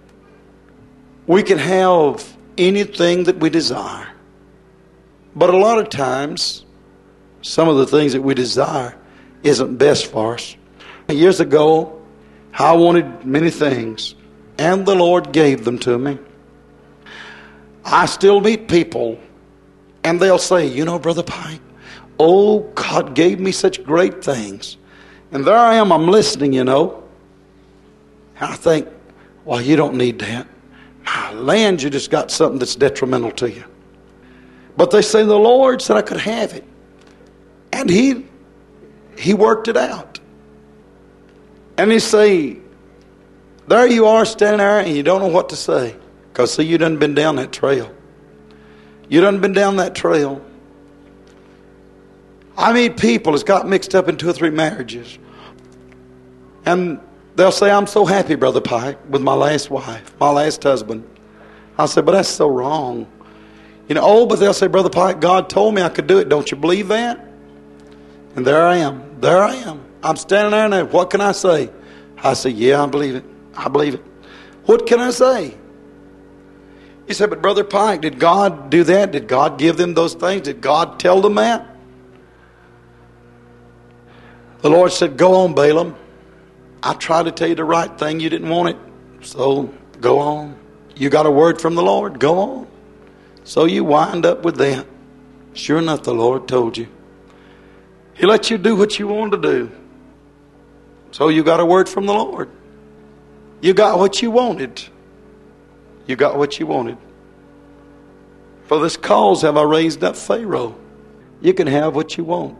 we can have anything that we desire. But a lot of times, some of the things that we desire isn't best for us. Years ago, I wanted many things, and the Lord gave them to me. I still meet people, and they'll say, you know, Brother Pike, oh, God gave me such great things. And there I am, I'm listening, you know. And I think, well, you don't need that. My land, you just got something that's detrimental to you. But they say the Lord said I could have it. And he, he worked it out. And they say, there you are standing there and you don't know what to say. Because see, you done been down that trail. You done been down that trail. I meet people that's got mixed up in two or three marriages. And they'll say, I'm so happy, Brother Pike, with my last wife, my last husband. I say, but that's so wrong. You know, oh, but they'll say, Brother Pike, God told me I could do it. Don't you believe that? And there I am. There I am. I'm standing there now. What can I say? I say, yeah, I believe it. I believe it. What can I say? You say, but Brother Pike, did God do that? Did God give them those things? Did God tell them that? The Lord said, go on, Balaam. I tried to tell you the right thing. You didn't want it. So go on. You got a word from the Lord. Go on. So you wind up with that. Sure enough, the Lord told you. He let you do what you wanted to do. So you got a word from the Lord. You got what you wanted. You got what you wanted. For this cause have I raised up Pharaoh. You can have what you want.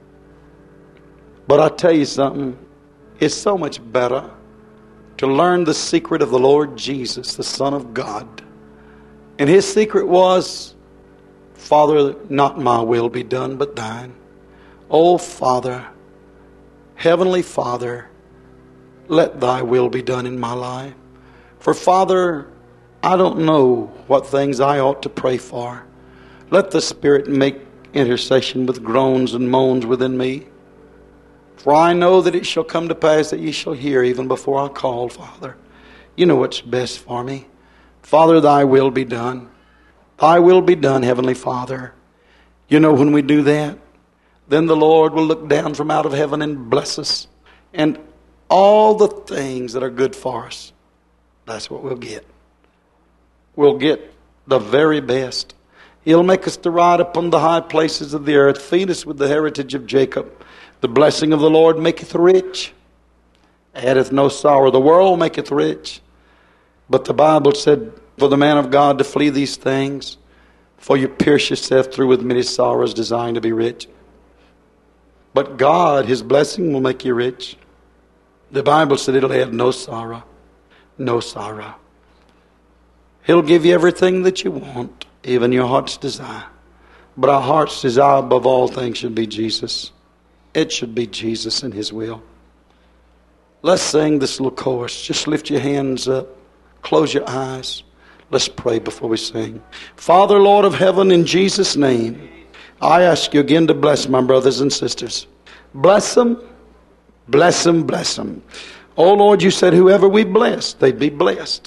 But I tell you something. It's so much better to learn the secret of the Lord Jesus, the Son of God. And his secret was, Father, not my will be done, but thine. Oh, Father, Heavenly Father, let thy will be done in my life. For, Father, I don't know what things I ought to pray for. Let the Spirit make intercession with groans and moans within me. For I know that it shall come to pass that ye shall hear even before I call, Father. You know what's best for me. Father, thy will be done. Thy will be done, Heavenly Father. You know, when we do that, then the Lord will look down from out of heaven and bless us. And all the things that are good for us, that's what we'll get. We'll get the very best. He'll make us to ride upon the high places of the earth, feed us with the heritage of Jacob. The blessing of the Lord maketh rich, addeth no sorrow. The world maketh rich. But the Bible said, for the man of God to flee these things, for you pierce yourself through with many sorrows, desiring to be rich. But God, his blessing will make you rich. The Bible said it'll add no sorrow. No sorrow. He'll give you everything that you want, even your heart's desire. But our heart's desire above all things should be Jesus. It should be Jesus and his will. Let's sing this little chorus. Just lift your hands up. Close your eyes. Let's pray before we sing. Father, Lord of heaven, in Jesus' name, I ask you again to bless my brothers and sisters. Bless them. Bless them. Bless them. Oh, Lord, you said whoever we bless, they'd be blessed.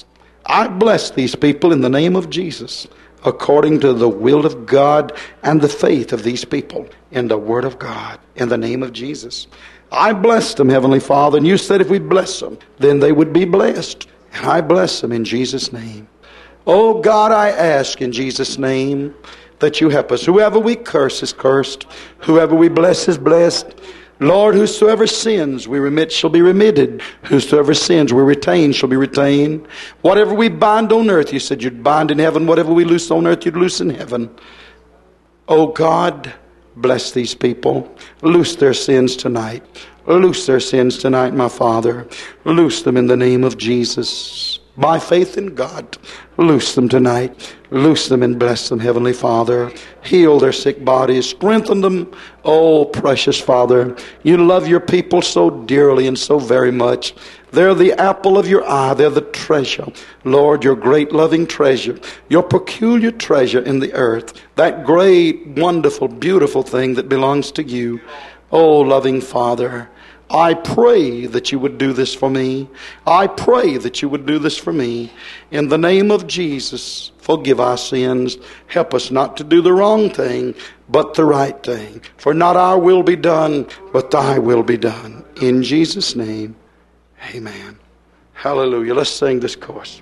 I bless these people in the name of Jesus, according to the will of God and the faith of these people in the Word of God, in the name of Jesus. I bless them, Heavenly Father, and you said if we bless them, then they would be blessed. And I bless them in Jesus' name. Oh God, I ask in Jesus' name that you help us. Whoever we curse is cursed. Whoever we bless is blessed. Lord, whosoever sins we remit shall be remitted. Whosoever sins we retain shall be retained. Whatever we bind on earth, you said you'd bind in heaven. Whatever we loose on earth, you'd loose in heaven. Oh God, bless these people. Loose their sins tonight. Loose their sins tonight, my Father. Loose them in the name of Jesus. By faith in God, loose them tonight. Loose them and bless them, Heavenly Father. Heal their sick bodies. Strengthen them. Oh, precious Father, you love your people so dearly and so very much. They're the apple of your eye. They're the treasure. Lord, your great loving treasure. Your peculiar treasure in the earth. That great, wonderful, beautiful thing that belongs to you. Oh, loving Father, I pray that you would do this for me. I pray that you would do this for me. In the name of Jesus, forgive our sins. Help us not to do the wrong thing, but the right thing. For not our will be done, but thy will be done. In Jesus' name, amen. Hallelujah. Let's sing this chorus.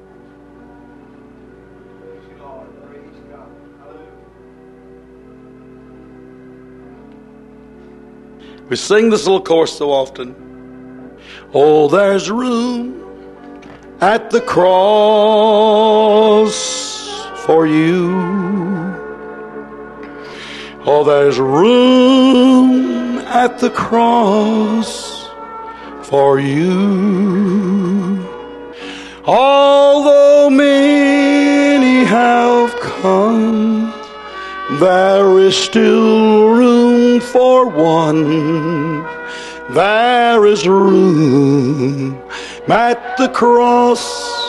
We sing this little chorus so often. Oh, there's room at the cross for you. Oh, there's room at the cross for you. Although many have come, there is still room for one. There is room at the cross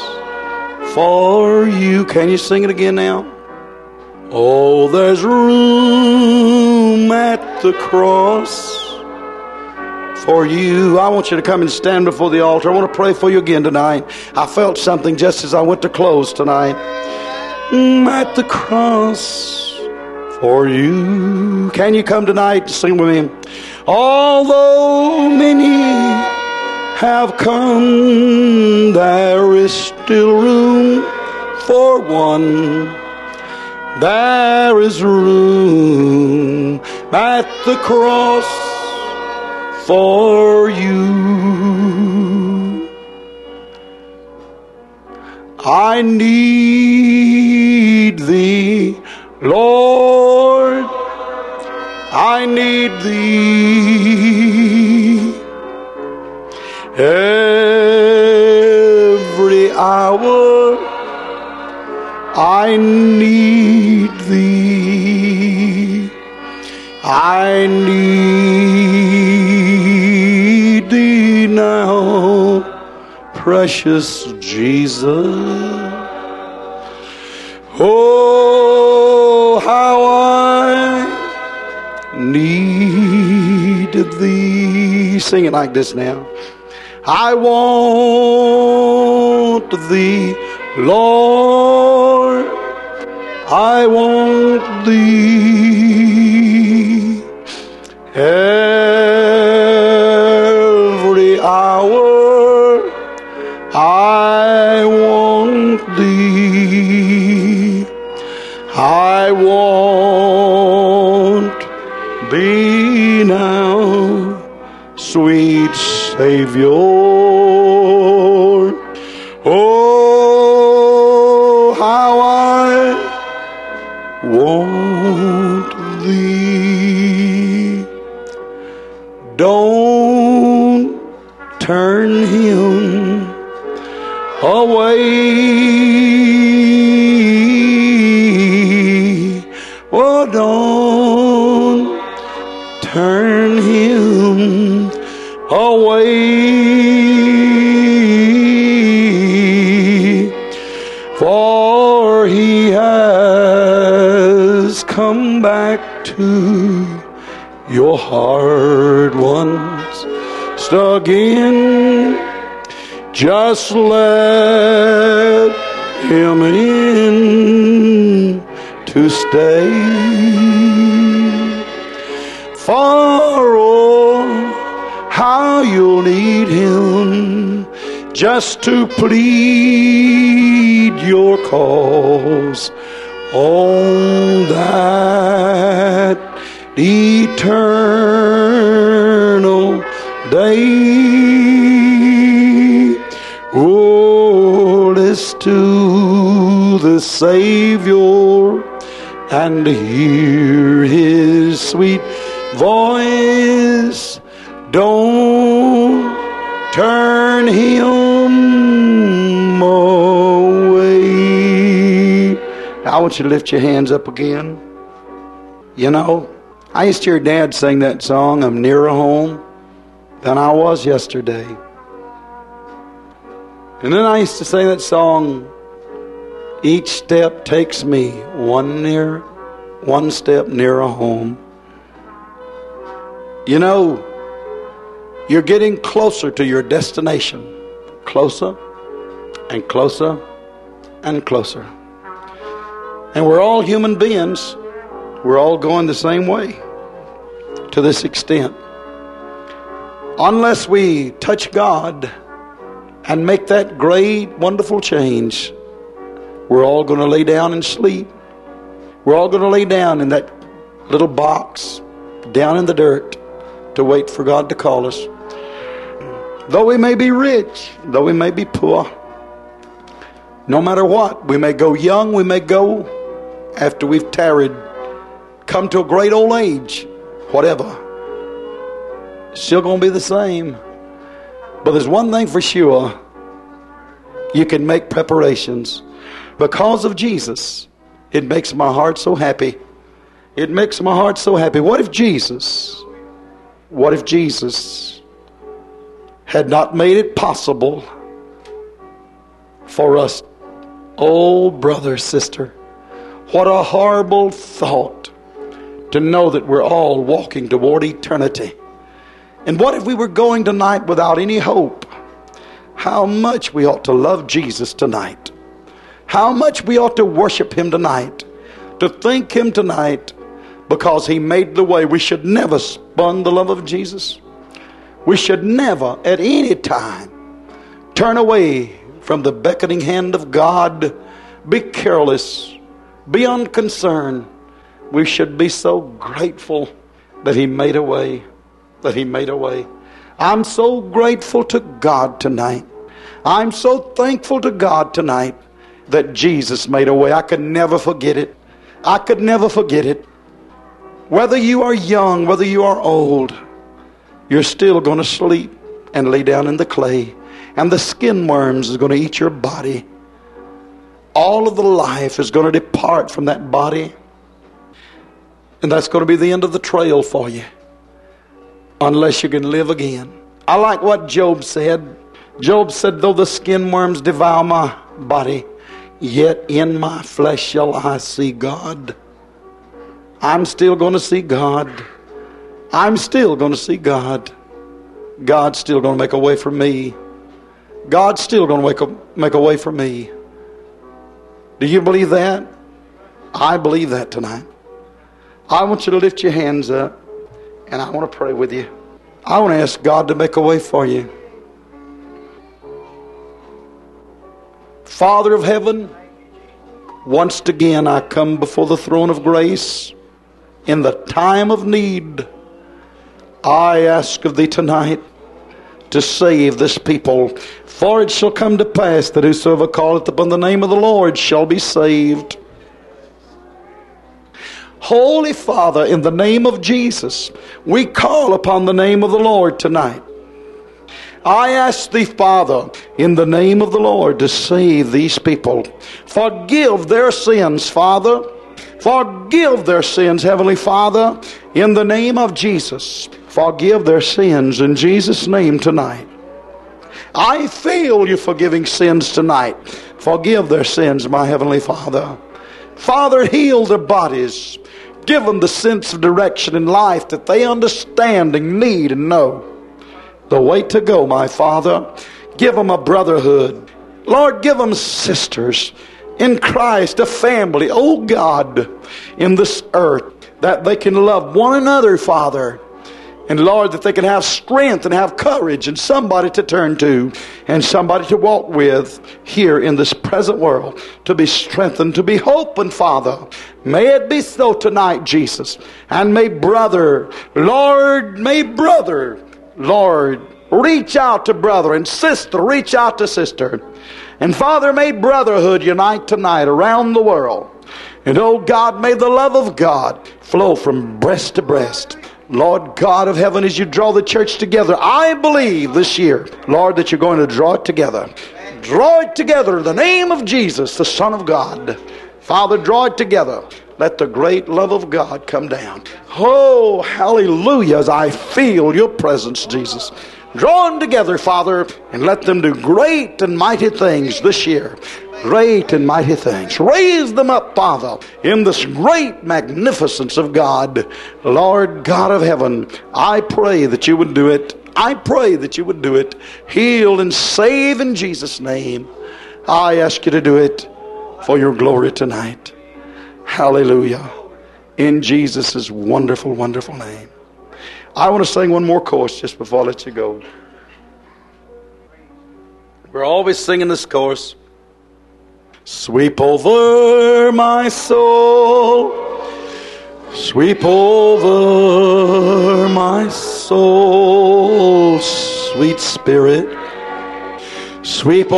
for you. Can you sing it again now? Oh, there's room at the cross for you. I want you to come and stand before the altar. I want to pray for you again tonight. I felt something just as I went to close tonight. At the cross for you. Can you come tonight to sing with me? Although many have come, there is still room for one. There is room at the cross for you. I need thee, Lord, I need thee every hour. I need thee. I need thee now, precious Jesus. Oh, how I need thee. Sing it like this now. I want thee, Lord. I want thee every hour. I want thee. I want thee now, sweet Savior. Oh, how I want thee. Don't turn him away. Oh, don't turn him away, for he has come back to your heart once again. Just let him in to stay. For oh, how you'll need him just to plead your cause on that eternal day. Oh, listen to the Savior and hear his sweet voice. Don't turn him away. I want you to lift your hands up again. You know, I used to hear Dad sing that song, I'm nearer home than I was yesterday. And then I used to sing that song, each step takes me one near, one step nearer home. You know, you're getting closer to your destination. Closer and closer and closer. And we're all human beings. We're all going the same way to this extent. Unless we touch God and make that great, wonderful change, we're all going to lay down and sleep. We're all going to lay down in that little box, down in the dirt, to wait for God to call us. Though we may be rich, though we may be poor, no matter what, we may go young, we may go after we've tarried, come to a great old age, whatever. Still going to be the same. But there's one thing for sure. You can make preparations. Because of Jesus, it makes my heart so happy. It makes my heart so happy. What if Jesus, what if Jesus had not made it possible for us? Oh, brother, sister, what a horrible thought to know that we're all walking toward eternity. And what if we were going tonight without any hope? How much we ought to love Jesus tonight. How much we ought to worship him tonight. To thank him tonight because he made the way. We should never spurn the love of Jesus. We should never at any time turn away from the beckoning hand of God. Be careless. Be unconcerned. We should be so grateful that he made a way. That he made a way. I'm so grateful to God tonight. I'm so thankful to God tonight that Jesus made a way. I could never forget it. I could never forget it. Whether you are young, whether you are old, you're still going to sleep and lay down in the clay. And the skin worms is going to eat your body. All of the life is going to depart from that body. And that's going to be the end of the trail for you. Unless you can live again. I like what Job said. Job said, though the skin worms devour my body, yet in my flesh shall I see God. I'm still going to see God. I'm still going to see God. God's still going to make a way for me. God's still going to make a, make a way for me. Do you believe that? I believe that tonight. I want you to lift your hands up. And I want to pray with you. I want to ask God to make a way for you. Father of heaven, once again I come before the throne of grace in the time of need. I ask of thee tonight to save this people. For it shall come to pass that whosoever calleth upon the name of the Lord shall be saved. Holy Father, in the name of Jesus, we call upon the name of the Lord tonight. I ask thee, Father, in the name of the Lord, to save these people. Forgive their sins, Father. Forgive their sins, Heavenly Father, in the name of Jesus. Forgive their sins in Jesus' name tonight. I feel you forgiving sins tonight. Forgive their sins, my Heavenly Father. Father, heal their bodies. Give them the sense of direction in life that they understand and need and know the way to go, my Father. Give them a brotherhood. Lord, give them sisters in Christ, a family, oh God, in this earth, that they can love one another, Father. And Lord, that they can have strength and have courage and somebody to turn to and somebody to walk with here in this present world, to be strengthened, to be hoping, Father. May it be so tonight, Jesus. And may brother, Lord, may brother, Lord, reach out to brother, and sister, reach out to sister. And Father, may brotherhood unite tonight around the world. And oh God, may the love of God flow from breast to breast. Lord God of heaven, as you draw the church together, I believe this year, Lord, that you're going to draw it together. Draw it together in the name of Jesus, the Son of God. Father, draw it together. Let the great love of God come down. Oh, hallelujah, as I feel your presence, Jesus. Draw them together, Father, and let them do great and mighty things this year. Great and mighty things. Raise them up, Father, in this great magnificence of God. Lord God of heaven, I pray that you would do it. I pray that you would do it. Heal and save in Jesus' name. I ask you to do it for your glory tonight. Hallelujah. In Jesus' wonderful, wonderful name. I want to sing one more chorus just before I let you go. We're always singing this chorus. Sweep over my soul, sweep over my soul, sweet Spirit. Sweep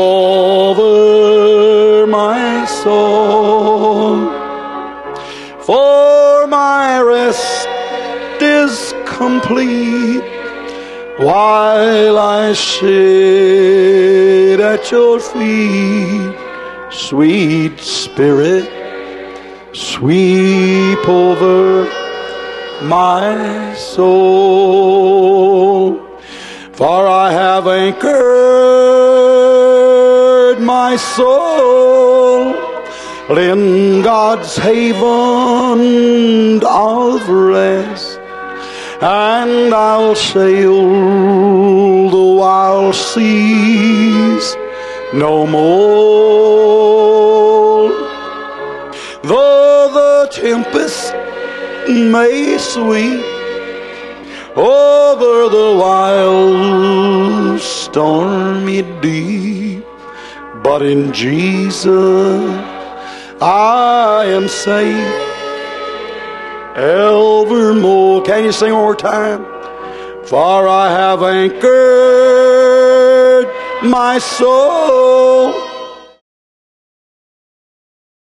over my soul, for my rest is complete while I sit at your feet. Sweet Spirit, sweep over my soul, for I have anchored my soul in God's haven of rest, and I'll sail the wild seas no more. Though the tempest may sweep over the wild stormy deep, but in Jesus I am safe evermore. Can you sing one more time? For I have anchored my soul